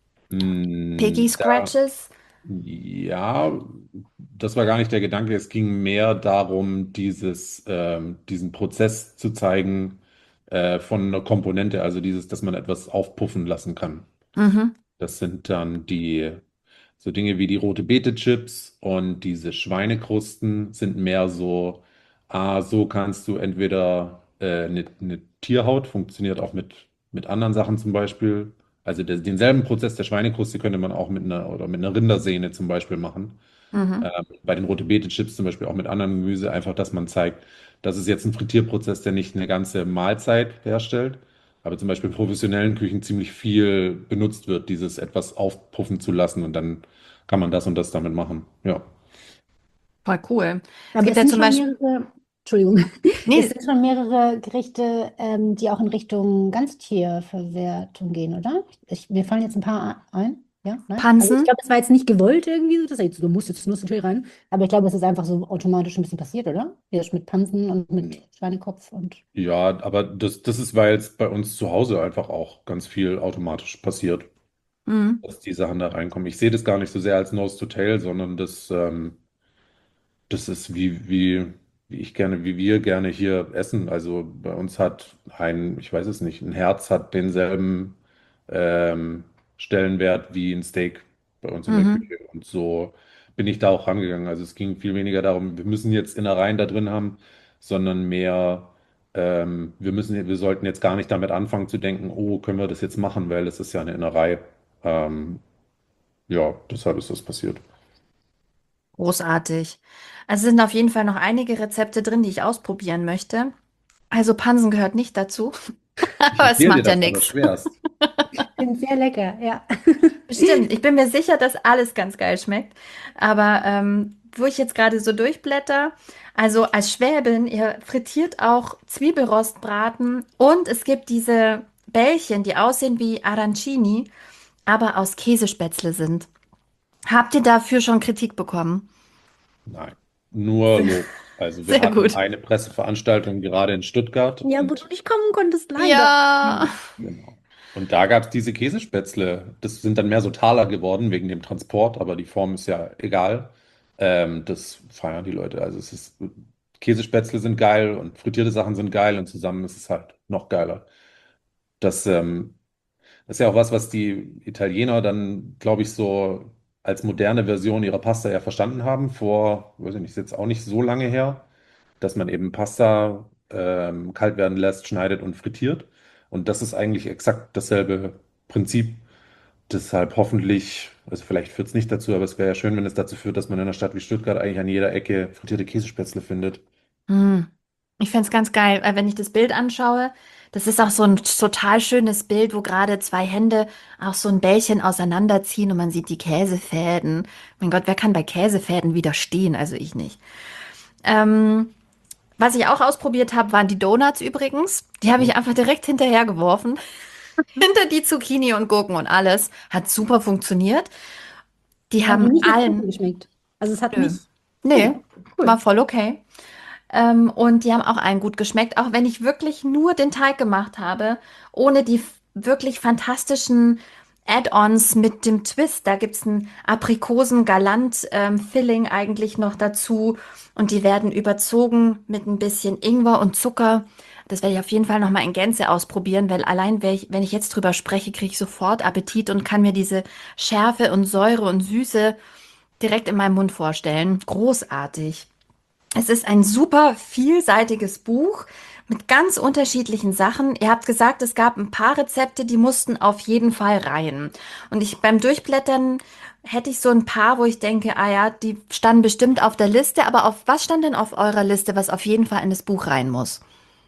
Piggy Da Scratches. Ja, das war gar nicht der Gedanke. Es ging mehr darum, diesen Prozess zu zeigen, von einer Komponente, also dieses, dass man etwas aufpuffen lassen kann. Mhm, Das sind dann so Dinge wie die rote Beete-Chips und diese Schweinekrusten sind mehr so, so kannst du entweder eine Tierhaut, funktioniert auch mit anderen Sachen zum Beispiel. Also denselben Prozess der Schweinekruste könnte man auch oder mit einer Rindersehne zum Beispiel machen. mhm. Bei den rote Beete-Chips zum Beispiel auch mit anderem Gemüse, einfach, dass man zeigt, das ist jetzt ein Frittierprozess, der nicht eine ganze Mahlzeit herstellt, aber zum Beispiel in professionellen Küchen ziemlich viel benutzt wird, dieses etwas aufpuffen zu lassen und dann kann man das und das damit machen. Ja. Voll cool. Es Aber gibt es ja sind zum schon Beispiel, mehrere, Entschuldigung, es nee, sind schon mehrere Gerichte, die auch in Richtung Ganztierverwertung gehen, oder? Mir fallen jetzt ein paar ein. Ja, nein? Also ich Pansen. glaube, es war jetzt nicht gewollt irgendwie so, dass du musst jetzt Nuss natürlich rein, aber ich glaube, es ist einfach so automatisch ein bisschen passiert, oder? Ja, mit Pansen und mit Schweinekopf und Ja, aber das ist, weil es bei uns zu Hause einfach auch ganz viel automatisch passiert, Mhm, dass die Sachen da reinkommen. Ich sehe das gar nicht so sehr als Nose to Tail, sondern das ist wie wir gerne hier essen. Also bei uns hat ich weiß es nicht, ein Herz hat denselben Stellenwert wie ein Steak bei uns in der mhm. Küche. Und so bin ich da auch rangegangen. Also es ging viel weniger darum, wir müssen jetzt Innereien da drin haben, sondern mehr, wir sollten jetzt gar nicht damit anfangen zu denken, oh, können wir das jetzt machen, weil es ist ja eine Innerei. Ähm, ja, deshalb ist das passiert. Großartig. Also sind auf jeden Fall noch einige Rezepte drin, die ich ausprobieren möchte. Also Pansen gehört nicht dazu, Ich aber es empfehle dir macht ja das aber nichts. schwerst. sind sehr lecker, ja. Bestimmt. Ich bin mir sicher, dass alles ganz geil schmeckt. Aber wo ich jetzt gerade so durchblätter, also als Schwäbin, ihr frittiert auch Zwiebelrostbraten und es gibt diese Bällchen, die aussehen wie Arancini, aber aus Käsespätzle sind. Habt ihr dafür schon Kritik bekommen? Nein, nur Lob. Also wir Sehr hatten gut. eine Presseveranstaltung gerade in Stuttgart Ja, wo und du nicht kommen konntest, leider. Ja. genau. Und da gab es diese Käsespätzle. Das sind dann mehr so Taler geworden wegen dem Transport, aber die Form ist ja egal. Das feiern die Leute. Also Käsespätzle sind geil und frittierte Sachen sind geil und zusammen ist es halt noch geiler. Das, das ist ja auch was die Italiener dann, glaube ich, so. als moderne Version ihrer Pasta ja verstanden haben, vor, weiß ich nicht, ist jetzt auch nicht so lange her, dass man eben Pasta kalt werden lässt, schneidet und frittiert. Und das ist eigentlich exakt dasselbe Prinzip. Deshalb hoffentlich, also vielleicht führt es nicht dazu, aber es wäre ja schön, wenn es dazu führt, dass man in einer Stadt wie Stuttgart eigentlich an jeder Ecke frittierte Käsespätzle findet. Hm. Ich fände es ganz geil, weil wenn ich das Bild anschaue, das ist auch so ein total schönes Bild, wo gerade zwei Hände auch so ein Bällchen auseinanderziehen und man sieht die Käsefäden. Mein Gott, wer kann bei Käsefäden widerstehen? Also ich nicht. Ähm, Was ich auch ausprobiert habe, waren die Donuts übrigens. Die habe ich einfach direkt hinterher geworfen. Hinter die Zucchini und Gurken und alles. Hat super funktioniert. Die Aber haben nicht nach Kuchen allen. geschmeckt. Also es hat Nö. nicht. Nee, Oh, war cool. voll okay. Und die haben auch allen gut geschmeckt, auch wenn ich wirklich nur den Teig gemacht habe, ohne die wirklich fantastischen Add-ons mit dem Twist. Da gibt's ein Aprikosen-Galant-Filling eigentlich noch dazu und die werden überzogen mit ein bisschen Ingwer und Zucker. Das werde ich auf jeden Fall noch mal in Gänze ausprobieren, weil allein wenn ich jetzt drüber spreche, kriege ich sofort Appetit und kann mir diese Schärfe und Säure und Süße direkt in meinem Mund vorstellen. Großartig. Es ist ein super vielseitiges Buch mit ganz unterschiedlichen Sachen. Ihr habt gesagt, es gab ein paar Rezepte, die mussten auf jeden Fall rein. Und ich beim Durchblättern hätte ich so ein paar, wo ich denke, ah ja, die standen bestimmt auf der Liste, aber auf was stand denn auf eurer Liste, was auf jeden Fall in das Buch rein muss?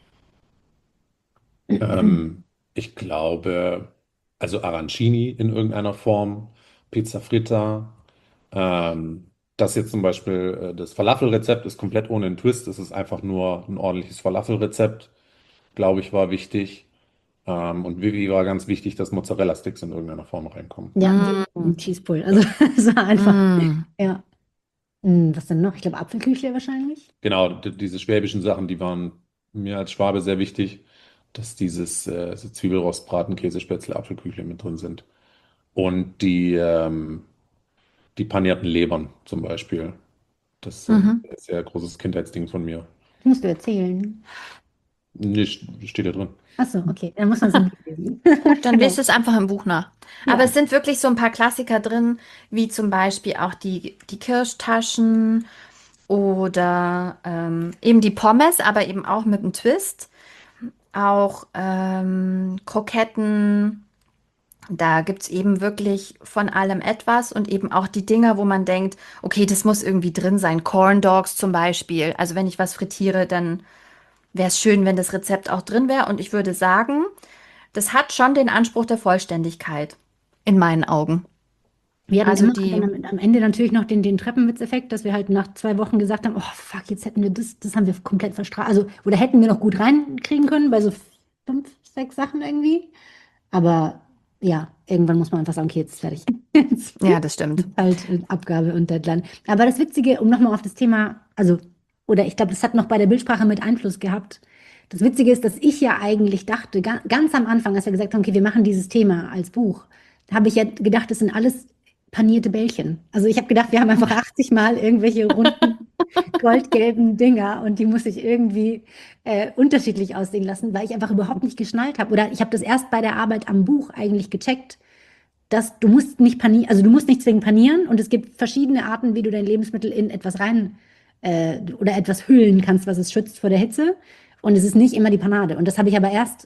Ähm, Ich glaube, also Arancini in irgendeiner Form, Pizza Fritta. Das jetzt zum Beispiel, das Falafel-Rezept ist komplett ohne einen Twist. Es ist einfach nur ein ordentliches Falafel-Rezept, glaube ich, war wichtig. Und Vivi war ganz wichtig, dass Mozzarella-Sticks in irgendeiner Form reinkommen. Ja, wie Mm, ein Cheese Pull. Also es war einfach, mm. ja. Was denn noch? Ich glaube Apfelküchle wahrscheinlich. Genau, diese schwäbischen Sachen, die waren mir als Schwabe sehr wichtig, dass so Zwiebelrostbraten, Käsespätzle, Apfelküchle mit drin sind. Und die panierten Lebern zum Beispiel. Das ist ein Mhm. sehr großes Kindheitsding von mir. Das musst du erzählen. Nee, steht da drin. Ach so, okay. Dann muss man es im Buch lesen. Gut, dann Genau. lest es einfach im Buch nach. Aber Ja. es sind wirklich so ein paar Klassiker drin, wie zum Beispiel auch die Kirschtaschen oder eben die Pommes, aber eben auch mit einem Twist. Auch Kroketten. Da gibt's eben wirklich von allem etwas und eben auch die Dinger, wo man denkt, okay, das muss irgendwie drin sein. Corn Dogs zum Beispiel. Also wenn ich was frittiere, dann wäre es schön, wenn das Rezept auch drin wäre. Und ich würde sagen, das hat schon den Anspruch der Vollständigkeit in meinen Augen. Wir hatten Also immer die, dann am Ende natürlich noch den Treppenwitz-Effekt, dass wir halt nach 2 Wochen gesagt haben, oh fuck, jetzt hätten wir das haben wir komplett verstrahlt. Also, oder hätten wir noch gut reinkriegen können bei so 5, 6 Sachen irgendwie. Aber ja, irgendwann muss man einfach sagen, okay, jetzt ist fertig. Jetzt ja, das stimmt. ist halt Abgabe und Deadline. Aber das Witzige, um nochmal auf das Thema, also, oder ich glaube, das hat noch bei der Bildsprache mit Einfluss gehabt. Das Witzige ist, dass ich ja eigentlich dachte, ganz am Anfang, als wir gesagt haben, okay, wir machen dieses Thema als Buch, habe ich ja gedacht, das sind alles panierte Bällchen. Also ich habe gedacht, wir haben einfach 80 Mal irgendwelche runden, goldgelben Dinger und die muss ich irgendwie unterschiedlich aussehen lassen, weil ich einfach überhaupt nicht geschnallt habe. Oder ich habe das erst bei der Arbeit am Buch eigentlich gecheckt, dass du musst nicht panieren, also du musst nicht zwingend panieren und es gibt verschiedene Arten, wie du dein Lebensmittel in etwas rein oder etwas hüllen kannst, was es schützt vor der Hitze. Und es ist nicht immer die Panade. Und das habe ich aber erst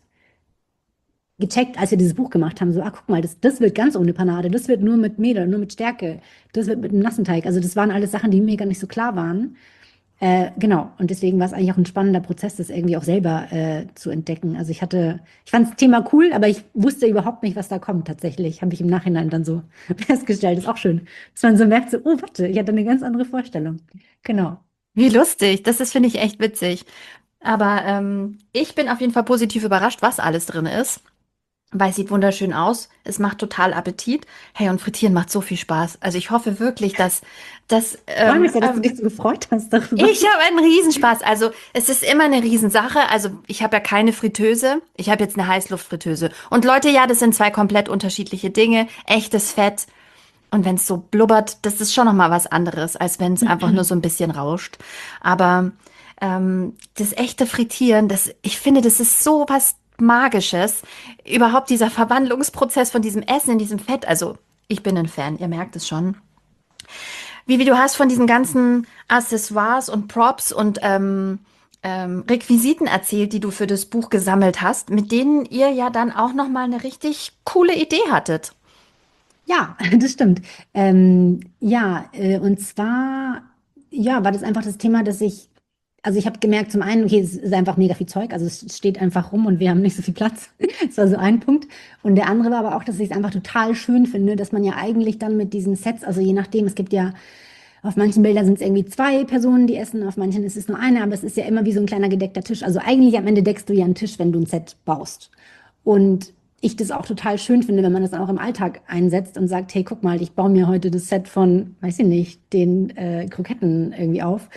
gecheckt, als wir dieses Buch gemacht haben. So, ah, guck mal, das wird ganz ohne Panade, das wird nur mit Mehl oder nur mit Stärke, das wird mit einem nassen Teig. Also das waren alles Sachen, die mir gar nicht so klar waren. Genau, und deswegen war es eigentlich auch ein spannender Prozess, das irgendwie auch selber zu entdecken. Also ich fand das Thema cool, aber ich wusste überhaupt nicht, was da kommt tatsächlich. Habe ich im Nachhinein dann so festgestellt. Ist auch schön, dass man so merkt, so, oh, warte, ich hatte eine ganz andere Vorstellung. Genau. Wie lustig. Das ist, finde ich, echt witzig. Aber ich bin auf jeden Fall positiv überrascht, was alles drin ist. Weil es sieht wunderschön aus. Es macht total Appetit. Hey, und Frittieren macht so viel Spaß. Also ich hoffe wirklich, dass Ich freue mich sehr, dass du dich so gefreut hast darüber. ich habe einen Riesenspaß. Also es ist immer eine Riesensache. Also ich habe ja keine Fritteuse. Ich habe jetzt eine Heißluftfritteuse. Und Leute, ja, das sind zwei komplett unterschiedliche Dinge. Echtes Fett. Und wenn es so blubbert, das ist schon noch mal was anderes, als wenn es einfach nur so ein bisschen rauscht. Aber das echte Frittieren, ich finde, das ist so was Magisches. Überhaupt dieser Verwandlungsprozess von diesem Essen in diesem Fett. Also ich bin ein Fan, ihr merkt es schon. Vivi, du hast von diesen ganzen Accessoires und Props und Requisiten erzählt, die du für das Buch gesammelt hast, mit denen ihr ja dann auch nochmal eine richtig coole Idee hattet. Ja, das stimmt. Ja, und zwar, ja, war das einfach das Thema, also ich habe gemerkt, zum einen, okay, es ist einfach mega viel Zeug, also es steht einfach rum und wir haben nicht so viel Platz. Das war so ein Punkt. Und der andere war aber auch, dass ich es einfach total schön finde, dass man ja eigentlich dann mit diesen Sets, also je nachdem, es gibt ja, auf manchen Bildern sind es irgendwie zwei Personen, die essen, auf manchen ist es nur eine, aber es ist ja immer wie so ein kleiner gedeckter Tisch. Also eigentlich am Ende deckst du ja einen Tisch, wenn du ein Set baust. Und ich das auch total schön finde, wenn man das auch im Alltag einsetzt und sagt, hey, guck mal, ich baue mir heute das Set von, weiß ich nicht, den Kroketten irgendwie auf.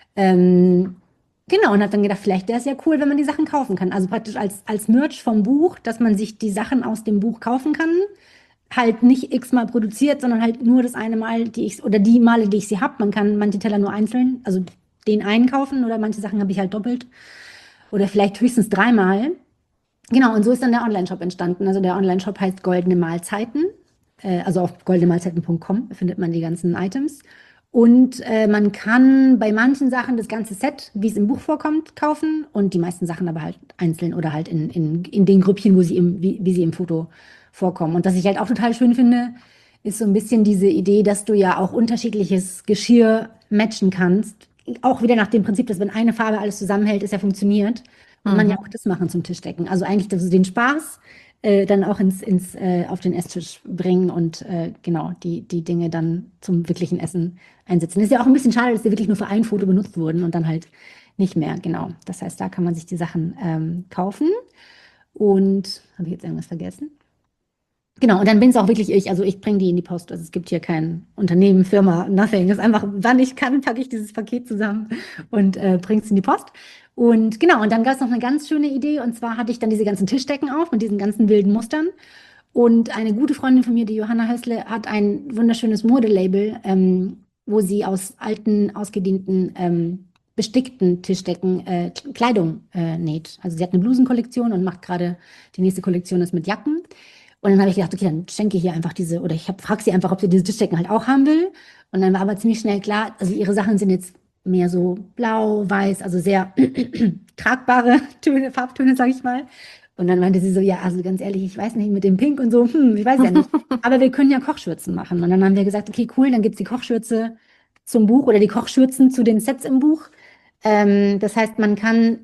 Ähm, genau, und habe dann gedacht, vielleicht wäre es ja cool, wenn man die Sachen kaufen kann. Also praktisch als Merch vom Buch, dass man sich die Sachen aus dem Buch kaufen kann. Halt nicht x-mal produziert, sondern halt nur das eine Mal, oder die Male, die ich sie habe. Man kann manche Teller nur einzeln, also den einen kaufen oder manche Sachen habe ich halt doppelt. Oder vielleicht höchstens dreimal. Genau, und so ist dann der Online-Shop entstanden. Also der Online-Shop heißt Goldene Mahlzeiten. Also auf goldenemahlzeiten.com findet man die ganzen Items. Und man kann bei manchen Sachen das ganze Set, wie es im Buch vorkommt, kaufen und die meisten Sachen aber halt einzeln oder halt in den Grüppchen, wie sie im Foto vorkommen. Und was ich halt auch total schön finde, ist so ein bisschen diese Idee, dass du ja auch unterschiedliches Geschirr matchen kannst. Auch wieder nach dem Prinzip, dass wenn eine Farbe alles zusammenhält, es ja funktioniert. Und man ja auch Mhm. das machen zum Tischdecken. Also eigentlich, dass du den Spaß dann auch auf den Esstisch bringen und genau die Dinge dann zum wirklichen Essen einsetzen. Ist ja auch ein bisschen schade, dass die wirklich nur für ein Foto benutzt wurden und dann halt nicht mehr. Genau. Das heißt, da kann man sich die Sachen kaufen. Und habe ich jetzt irgendwas vergessen? Genau, und dann bin es auch wirklich ich. Also ich bringe die in die Post. Also es gibt hier kein Unternehmen, Firma, nothing. Es ist einfach, wann ich kann, packe ich dieses Paket zusammen und bringe es in die Post. Und genau, und dann gab es noch eine ganz schöne Idee. Und zwar hatte ich dann diese ganzen Tischdecken auf mit diesen ganzen wilden Mustern. Und eine gute Freundin von mir, die Johanna Hössle, hat ein wunderschönes Modelabel, wo sie aus alten, ausgedienten, bestickten Tischdecken Kleidung näht. Also sie hat eine Blusenkollektion und macht gerade, die nächste Kollektion ist mit Jacken. Und dann habe ich gedacht, okay, dann schenke ich ihr einfach diese, oder frage sie einfach, ob sie diese Tischdecken halt auch haben will. Und dann war aber ziemlich schnell klar, also ihre Sachen sind jetzt mehr so blau, weiß, also sehr tragbare Töne, Farbtöne, sage ich mal. Und dann meinte sie so, ja, also ganz ehrlich, ich weiß nicht, mit dem Pink und so, ich weiß ja nicht. Aber wir können ja Kochschürzen machen. Und dann haben wir gesagt, okay, cool, dann gibt es die Kochschürze zum Buch oder die Kochschürzen zu den Sets im Buch. Das heißt, man kann,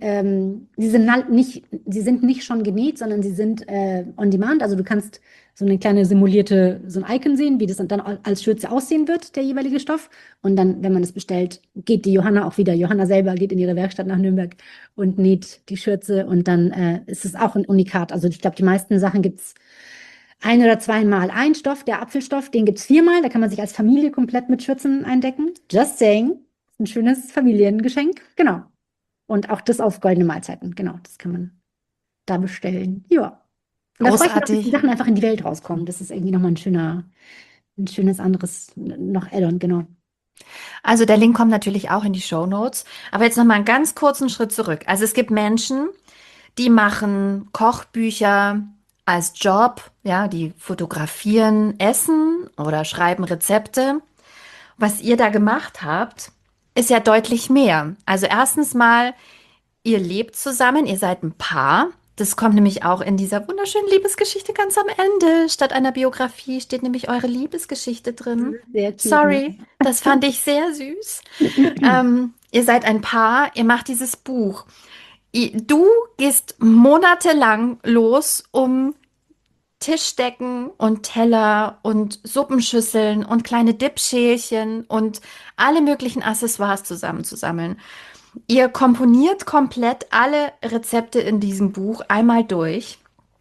sie sind nicht schon genäht, sondern sie sind on demand. Also du kannst so eine kleine so ein Icon sehen, wie das dann als Schürze aussehen wird, der jeweilige Stoff. Und dann, wenn man es bestellt, geht die Johanna auch wieder. Johanna selber geht in ihre Werkstatt nach Nürnberg und näht die Schürze. Und dann ist es auch ein Unikat. Also ich glaube, die meisten Sachen gibt es ein oder zweimal. Ein Stoff, der Apfelstoff, den gibt es viermal. Da kann man sich als Familie komplett mit Schürzen eindecken. Just saying. Ein schönes Familiengeschenk. Genau. Und auch das auf goldene Mahlzeiten. Genau, das kann man da bestellen. Ja. Und da freue ich mich, dass die Großartig. Sachen einfach in die Welt rauskommen. Das ist irgendwie nochmal ein schönes anderes, noch Add-on, genau. Also der Link kommt natürlich auch in die Show Notes. Aber jetzt noch mal einen ganz kurzen Schritt zurück. Also es gibt Menschen, die machen Kochbücher als Job, ja, die fotografieren Essen oder schreiben Rezepte. Was ihr da gemacht habt, ist ja deutlich mehr. Also erstens mal, ihr lebt zusammen, ihr seid ein Paar. Das kommt nämlich auch in dieser wunderschönen Liebesgeschichte ganz am Ende. Statt einer Biografie steht nämlich eure Liebesgeschichte drin. Sehr cute, ne? Sorry, das fand ich sehr süß. Ihr seid ein Paar, ihr macht dieses Buch. Du gehst monatelang los, um Tischdecken und Teller und Suppenschüsseln und kleine Dipschälchen und alle möglichen Accessoires zusammenzusammeln. Ihr komponiert komplett alle Rezepte in diesem Buch einmal durch.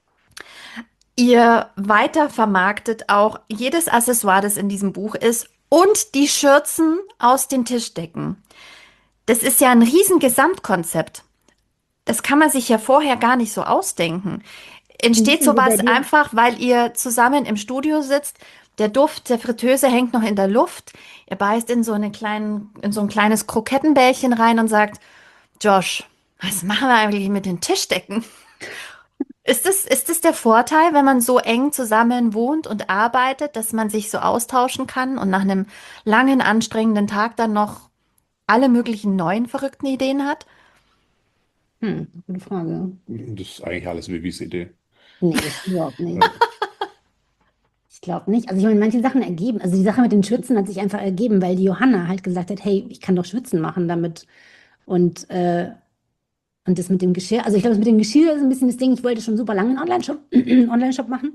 Ihr weitervermarktet auch jedes Accessoire, das in diesem Buch ist und die Schürzen aus den Tischdecken. Das ist ja ein riesen Gesamtkonzept. Das kann man sich ja vorher gar nicht so ausdenken. Wie ist Entsteht denn so bei sowas dir? einfach, weil ihr zusammen im Studio sitzt? Der Duft der Fritteuse hängt noch in der Luft. Ihr beißt in so ein kleines Krokettenbällchen rein und sagt, Josh, was machen wir eigentlich mit den Tischdecken? Ist es der Vorteil, wenn man so eng zusammen wohnt und arbeitet, dass man sich so austauschen kann und nach einem langen, anstrengenden Tag dann noch alle möglichen neuen verrückten Ideen hat? Gute Frage. Das ist eigentlich alles Vivis Idee. Nee, das überhaupt nicht. Ja. Ich glaube nicht. Also ich meine, manche Sachen ergeben. Also die Sache mit den Schwitzen hat sich einfach ergeben, weil die Johanna halt gesagt hat, hey, ich kann doch Schwitzen machen damit. Und, äh, und das mit dem Geschirr. Also ich glaube, das mit dem Geschirr ist ein bisschen das Ding. Ich wollte schon super lange einen Online-Shop Online-Shop machen.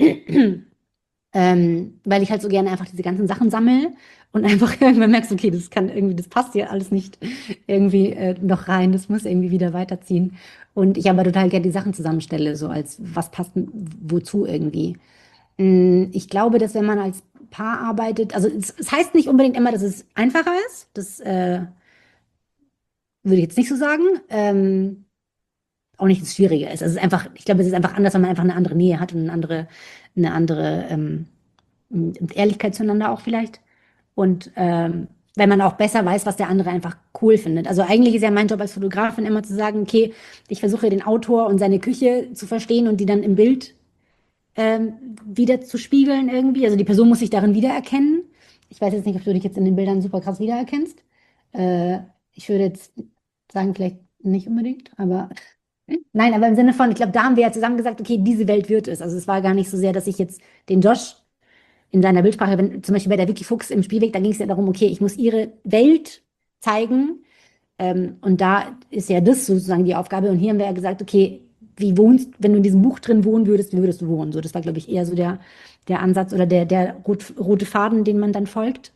Weil ich halt so gerne einfach diese ganzen Sachen sammle und einfach irgendwann merkst, okay, das kann irgendwie, das passt hier alles nicht irgendwie noch rein, das muss irgendwie wieder weiterziehen. Und ich aber total gerne die Sachen zusammenstelle, so als was passt wozu irgendwie. Ich glaube, dass wenn man als Paar arbeitet, also es heißt nicht unbedingt immer, dass es einfacher ist, das würde ich jetzt nicht so sagen. Auch nicht das Schwierige ist. Also es ist einfach, ich glaube, es ist einfach anders, wenn man einfach eine andere Nähe hat und eine andere Ehrlichkeit zueinander auch vielleicht. Und wenn man auch besser weiß, was der andere einfach cool findet. Also eigentlich ist ja mein Job als Fotografin immer zu sagen, okay, ich versuche den Autor und seine Küche zu verstehen und die dann im Bild ähm, wieder zu spiegeln irgendwie. Also die Person muss sich darin wiedererkennen. Ich weiß jetzt nicht, ob du dich jetzt in den Bildern super krass wiedererkennst. Äh, Ich würde jetzt sagen, vielleicht nicht unbedingt, aber nein, aber im Sinne von, ich glaube, da haben wir ja zusammen gesagt, okay, diese Welt wird es. Also es war gar nicht so sehr, dass ich jetzt den Josh in seiner Bildsprache, wenn, zum Beispiel bei der Vicky Fuchs im Spielweg, da ging es ja darum, okay, ich muss ihre Welt zeigen. Und da ist ja das sozusagen die Aufgabe. Und hier haben wir ja gesagt, okay, wie wohnst, wenn du in diesem Buch drin wohnen würdest, wie würdest du wohnen? So, das war, glaube ich, eher so der Ansatz oder der rote Faden, den man dann folgt.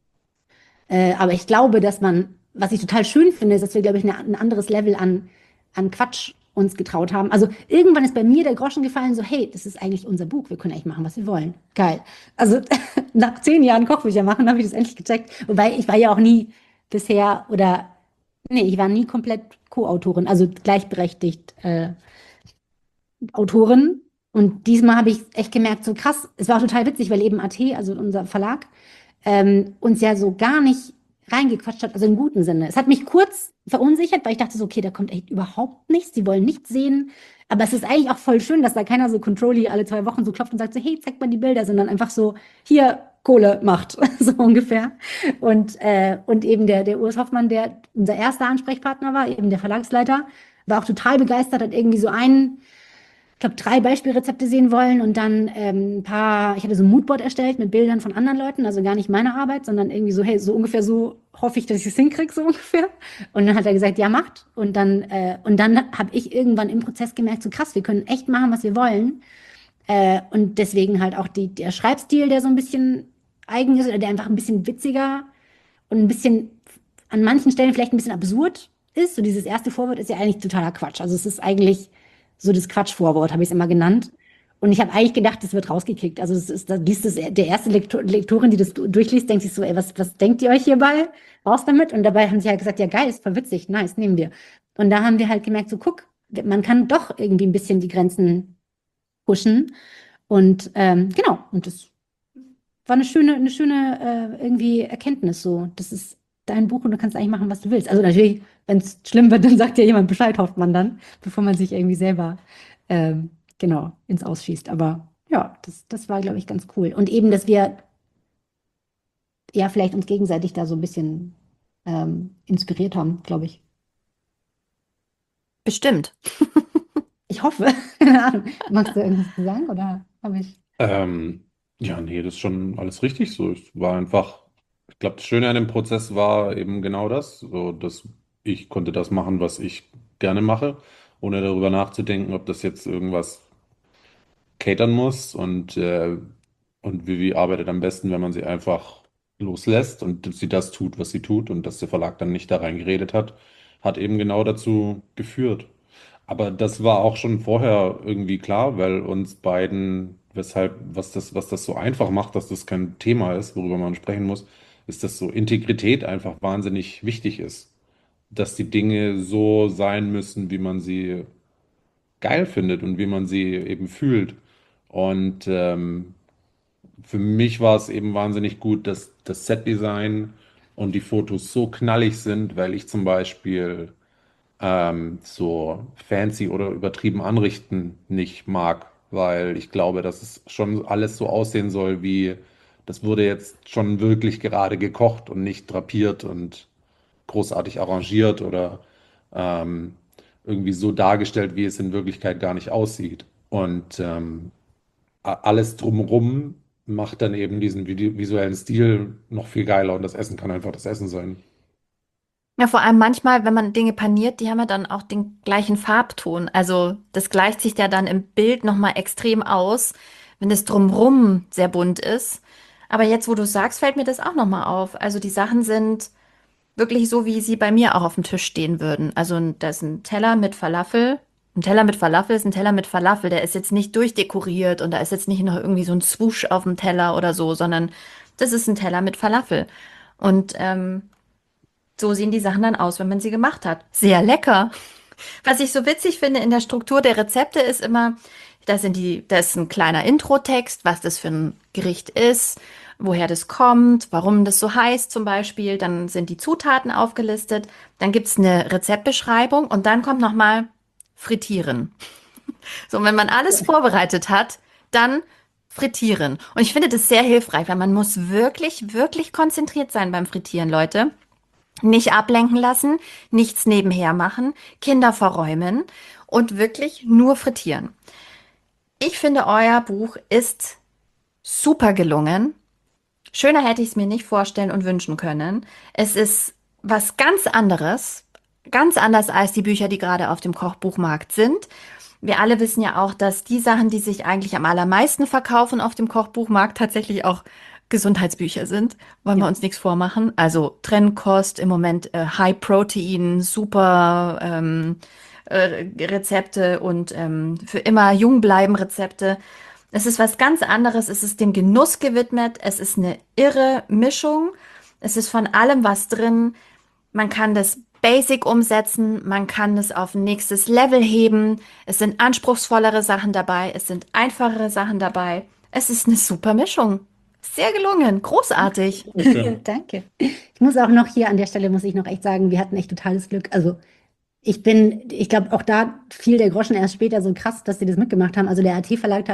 Aber ich glaube, dass man, was ich total schön finde, ist, dass wir, glaube ich, ein anderes Level an Quatsch uns getraut haben. Also irgendwann ist bei mir der Groschen gefallen, so, hey, das ist eigentlich unser Buch, wir können eigentlich machen, was wir wollen. Geil. Also nach 10 Jahren Kochbücher machen, habe ich das endlich gecheckt. Wobei ich war ja auch nie bisher oder, nee, ich war nie komplett Co-Autorin, also gleichberechtigt Autorin. Und diesmal habe ich echt gemerkt, so krass, es war auch total witzig, weil eben AT, also unser Verlag, uns ja so gar nicht reingequatscht hat, also im guten Sinne. Es hat mich kurz verunsichert, weil ich dachte so, okay, da kommt echt überhaupt nichts, die wollen nichts sehen. Aber es ist eigentlich auch voll schön, dass da keiner so Controlly alle 2 Wochen so klopft und sagt so, hey, zeig mal die Bilder, sondern einfach so, hier, Kohle macht, so ungefähr. Und eben der Urs Hoffmann, der unser erster Ansprechpartner war, eben der Verlagsleiter, war auch total begeistert, hat irgendwie so einen, ich glaube, 3 Beispielrezepte sehen wollen und dann ein paar, ich hatte so ein Moodboard erstellt mit Bildern von anderen Leuten, also gar nicht meine Arbeit, sondern irgendwie so, hey, so ungefähr so hoffe ich, dass ich es hinkriege, so ungefähr. Und dann hat er gesagt, ja, macht. Und dann habe ich irgendwann im Prozess gemerkt, so krass, wir können echt machen, was wir wollen. Und deswegen halt auch der Schreibstil, der so ein bisschen eigen ist oder der einfach ein bisschen witziger und ein bisschen an manchen Stellen vielleicht ein bisschen absurd ist. So dieses erste Vorwort ist ja eigentlich totaler Quatsch. Also es ist eigentlich so das Quatschvorwort, habe ich es immer genannt. Und ich habe eigentlich gedacht, das wird rausgekickt. Also es ist, da liest es, der erste Lektorin, die das durchliest, denkt sich so, ey, was denkt ihr euch hierbei? Raus damit. Und dabei haben sie halt gesagt, ja geil, ist voll witzig, nice, nehmen wir. Und da haben wir halt gemerkt, so guck, man kann doch irgendwie ein bisschen die Grenzen pushen. Und genau, und das war eine schöne irgendwie Erkenntnis so. Das ist dein Buch und du kannst eigentlich machen, was du willst. Also natürlich, wenn es schlimm wird, dann sagt ja jemand Bescheid, hofft man dann, bevor man sich irgendwie selber genau ins Ausschießt. Aber ja, das war, glaube ich, ganz cool. Und eben, dass wir ja vielleicht uns gegenseitig da so ein bisschen inspiriert haben, glaube ich. Bestimmt. Ich hoffe. Keine Ahnung. Magst du irgendwas zu sagen oder habe ich? Ähm, ja, nee, das ist schon alles richtig so. Es war einfach, ich glaube, das Schöne an dem Prozess war eben genau das, so, dass ich konnte das machen, was ich gerne mache, ohne darüber nachzudenken, ob das jetzt irgendwas catern muss und Vivi arbeitet am besten, wenn man sie einfach loslässt und sie das tut, was sie tut und dass der Verlag dann nicht da reingeredet hat, hat eben genau dazu geführt. Aber das war auch schon vorher irgendwie klar, weil uns beiden, was das so einfach macht, dass das kein Thema ist, worüber man sprechen muss, ist, dass so Integrität einfach wahnsinnig wichtig ist. Dass die Dinge so sein müssen, wie man sie geil findet und wie man sie eben fühlt. Und für mich war es eben wahnsinnig gut, dass das Setdesign und die Fotos so knallig sind, weil ich zum Beispiel so fancy oder übertrieben anrichten nicht mag, weil ich glaube, dass es schon alles so aussehen soll wie, das wurde jetzt schon wirklich gerade gekocht und nicht drapiert und großartig arrangiert oder ähm, irgendwie so dargestellt, wie es in Wirklichkeit gar nicht aussieht. Und alles drumherum macht dann eben diesen visuellen Stil noch viel geiler und das Essen kann einfach das Essen sein. Ja, vor allem manchmal, wenn man Dinge paniert, die haben ja dann auch den gleichen Farbton. Also das gleicht sich ja dann im Bild nochmal extrem aus, wenn es drumrum sehr bunt ist. Aber jetzt, wo du sagst, fällt mir das auch nochmal auf. Also die Sachen sind wirklich so, wie sie bei mir auch auf dem Tisch stehen würden. Also da ist ein Teller mit Falafel. Ein Teller mit Falafel ist ein Teller mit Falafel. Der ist jetzt nicht durchdekoriert und da ist jetzt nicht noch irgendwie so ein Swoosh auf dem Teller oder so, sondern das ist ein Teller mit Falafel. Und so sehen die Sachen dann aus, wenn man sie gemacht hat. Sehr lecker. Was ich so witzig finde in der Struktur der Rezepte ist immer, da ist ein kleiner Introtext, was das für ein Gericht ist, woher das kommt, warum das so heißt zum Beispiel. Dann sind die Zutaten aufgelistet. Dann gibt es eine Rezeptbeschreibung und dann kommt nochmal Frittieren. So, und wenn man alles vorbereitet hat, dann frittieren. Und ich finde das sehr hilfreich, weil man muss wirklich, wirklich konzentriert sein beim Frittieren, Leute. Nicht ablenken lassen, nichts nebenher machen, Kinder verräumen und wirklich nur frittieren. Ich finde, euer Buch ist super gelungen. Schöner hätte ich es mir nicht vorstellen und wünschen können. Es ist was ganz anders als die Bücher, die gerade auf dem Kochbuchmarkt sind. Wir alle wissen ja auch, dass die Sachen, die sich eigentlich am allermeisten verkaufen auf dem Kochbuchmarkt, tatsächlich auch Gesundheitsbücher sind. Wollen wir Ja. uns nichts vormachen. Also Trennkost im Moment, High Protein, super Rezepte und für immer jung bleiben Rezepte. Es ist was ganz anderes. Es ist dem Genuss gewidmet. Es ist eine irre Mischung. Es ist von allem was drin. Man kann das Basic umsetzen, man kann es auf ein nächstes Level heben. Es sind anspruchsvollere Sachen dabei, es sind einfachere Sachen dabei. Es ist eine super Mischung. Sehr gelungen, großartig. Dankeschön. Danke. Ich muss auch noch hier an der Stelle, muss ich noch echt sagen, wir hatten echt totales Glück. Also ich glaube, auch da fiel der Groschen erst später so krass, dass sie das mitgemacht haben. Also der AT-Verlag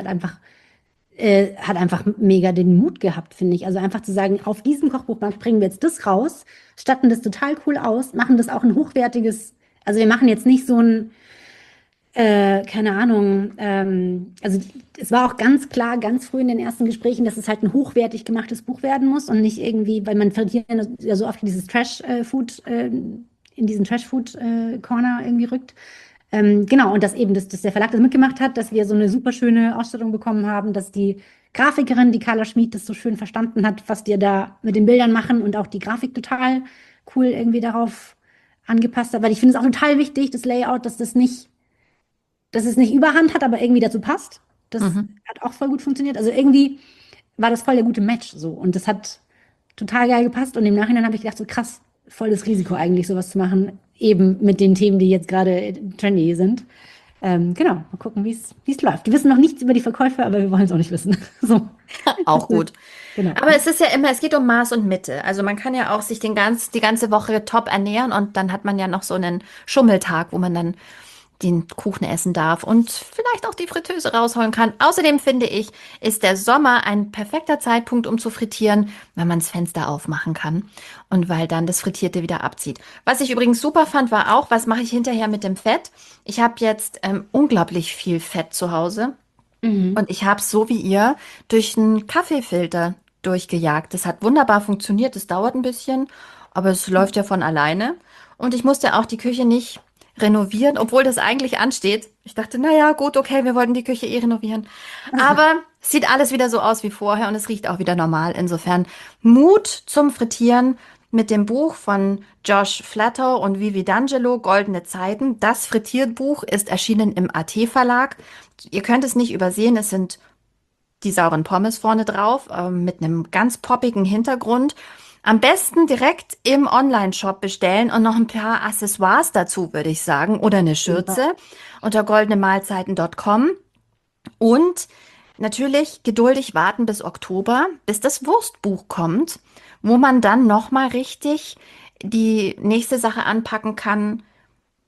hat einfach mega den Mut gehabt, finde ich. Also einfach zu sagen, auf diesem Kochbuchmarkt bringen wir jetzt das raus, statten das total cool aus, machen das auch ein hochwertiges, also wir machen jetzt nicht so ein, keine Ahnung, also es war auch ganz klar, ganz früh in den ersten Gesprächen, dass es halt ein hochwertig gemachtes Buch werden muss und nicht irgendwie, weil man verliert ja so oft dieses Trash-Food, in diesen Trash-Food-Corner irgendwie rückt. Genau, und dass eben dass der Verlag das mitgemacht hat, dass wir so eine super schöne Ausstattung bekommen haben, dass die Grafikerin, die Carla Schmid, das so schön verstanden hat, was wir da mit den Bildern machen und auch die Grafik total cool irgendwie darauf angepasst hat. Weil ich finde es auch total wichtig, das Layout, dass es nicht Überhand hat, aber irgendwie dazu passt. Das Mhm. hat auch voll gut funktioniert. Also irgendwie war das voll der gute Match so. Und das hat total geil gepasst. Und im Nachhinein habe ich gedacht, so krass, voll das Risiko eigentlich, sowas zu machen, eben mit den Themen, die jetzt gerade trendy sind. Genau, mal gucken, wie es läuft. Wir wissen noch nichts über die Verkäufe, aber wir wollen es auch nicht wissen. So. Auch gut. Genau. Aber es ist ja immer, es geht um Maß und Mitte. Also man kann ja auch sich die ganze Woche top ernähren und dann hat man ja noch so einen Schummeltag, wo man dann den Kuchen essen darf und vielleicht auch die Fritteuse rausholen kann. Außerdem finde ich, ist der Sommer ein perfekter Zeitpunkt, um zu frittieren, wenn man das Fenster aufmachen kann und weil dann das Frittierte wieder abzieht. Was ich übrigens super fand, war auch, was mache ich hinterher mit dem Fett? Ich habe jetzt unglaublich viel Fett zu Hause Mhm. und ich habe es so wie ihr durch einen Kaffeefilter durchgejagt. Das hat wunderbar funktioniert. Es dauert ein bisschen, aber es läuft ja von alleine. Und ich musste auch die Küche nicht renovieren, obwohl das eigentlich ansteht. Ich dachte, naja, gut, okay, wir wollten die Küche eh renovieren. Aber es sieht alles wieder so aus wie vorher und es riecht auch wieder normal. Insofern Mut zum Frittieren mit dem Buch von Josh Flattow und Vivi D'Angelo, Goldene Zeiten. Das Frittierbuch ist erschienen im AT-Verlag. Ihr könnt es nicht übersehen, es sind die sauren Pommes vorne drauf, mit einem ganz poppigen Hintergrund. Am besten direkt im Online-Shop bestellen und noch ein paar Accessoires dazu, würde ich sagen, oder eine Schürze unter goldenemahlzeiten.com. Und natürlich geduldig warten bis Oktober, bis das Wurstbuch kommt, wo man dann nochmal richtig die nächste Sache anpacken kann,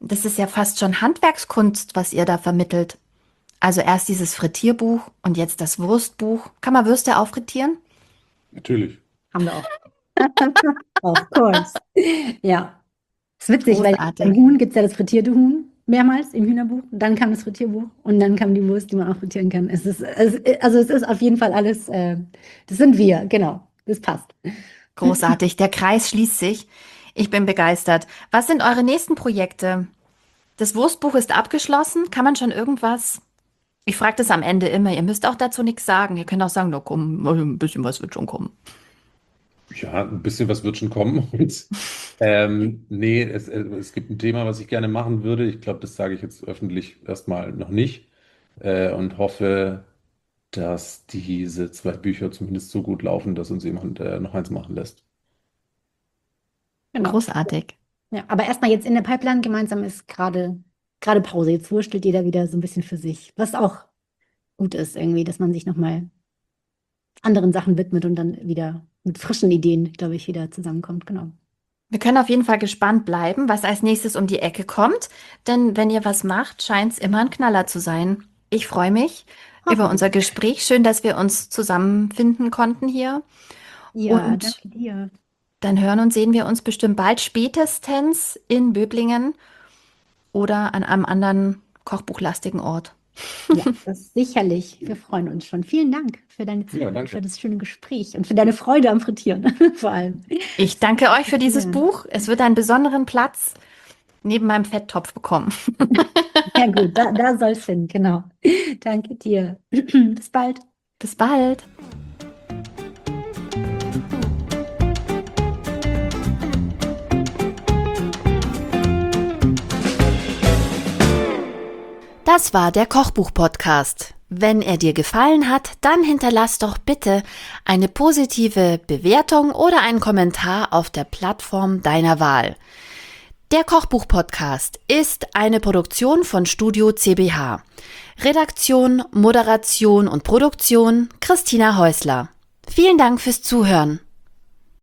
Das ist ja fast schon Handwerkskunst, was ihr da vermittelt. Also erst dieses Frittierbuch und jetzt das Wurstbuch. Kann man Würste auffrittieren? Natürlich. Haben wir auch. Of course. Ja. Das ist witzig, weil Großartig. beim Huhn gibt es ja das frittierte Huhn mehrmals im Hühnerbuch. Dann kam das Frittierbuch und dann kam die Wurst, die man auch frittieren kann. Also es ist auf jeden Fall alles, das sind wir, genau. Das passt. Großartig. Der Kreis schließt sich. Ich bin begeistert. Was sind eure nächsten Projekte? Das Wurstbuch ist abgeschlossen. Kann man schon irgendwas? Ich frage das am Ende immer. Ihr müsst auch dazu nichts sagen. Ihr könnt auch sagen, na komm, ein bisschen was wird schon kommen. Ja, ein bisschen was wird schon kommen. Und, nee, es gibt ein Thema, was ich gerne machen würde. Ich glaube, das sage ich jetzt öffentlich erstmal noch nicht. Und hoffe, dass diese 2 Bücher zumindest so gut laufen, dass uns jemand noch eins machen lässt. Genau. Großartig. Ja, aber erstmal jetzt in der Pipeline gemeinsam ist gerade Pause. Jetzt wurstelt jeder wieder so ein bisschen für sich. Was auch gut ist irgendwie, dass man sich nochmal anderen Sachen widmet und dann wieder mit frischen Ideen, glaube ich, wieder zusammenkommt. Genau. Wir können auf jeden Fall gespannt bleiben, was als nächstes um die Ecke kommt. Denn wenn ihr was macht, scheint es immer ein Knaller zu sein. Ich freue mich über unser Gespräch. Schön, dass wir uns zusammenfinden konnten hier. Ja, Und danke dir. dann hören und sehen wir uns bestimmt bald, spätestens in Böblingen oder an einem anderen kochbuchlastigen Ort. Ja, das sicherlich. Wir freuen uns schon. Vielen Dank für deine Zeit Ja, und danke. für das schöne Gespräch und für deine Freude am Frittieren vor allem. Ich danke euch für dieses Ja. Buch. Es wird einen besonderen Platz neben meinem Fetttopf bekommen. Ja gut, da soll es hin, genau. Danke dir. Bis bald. Bis bald. Das war der Kochbuch-Podcast. Wenn er dir gefallen hat, dann hinterlass doch bitte eine positive Bewertung oder einen Kommentar auf der Plattform deiner Wahl. Der Kochbuch-Podcast ist eine Produktion von Studio CBH. Redaktion, Moderation und Produktion Christina Häusler. Vielen Dank fürs Zuhören.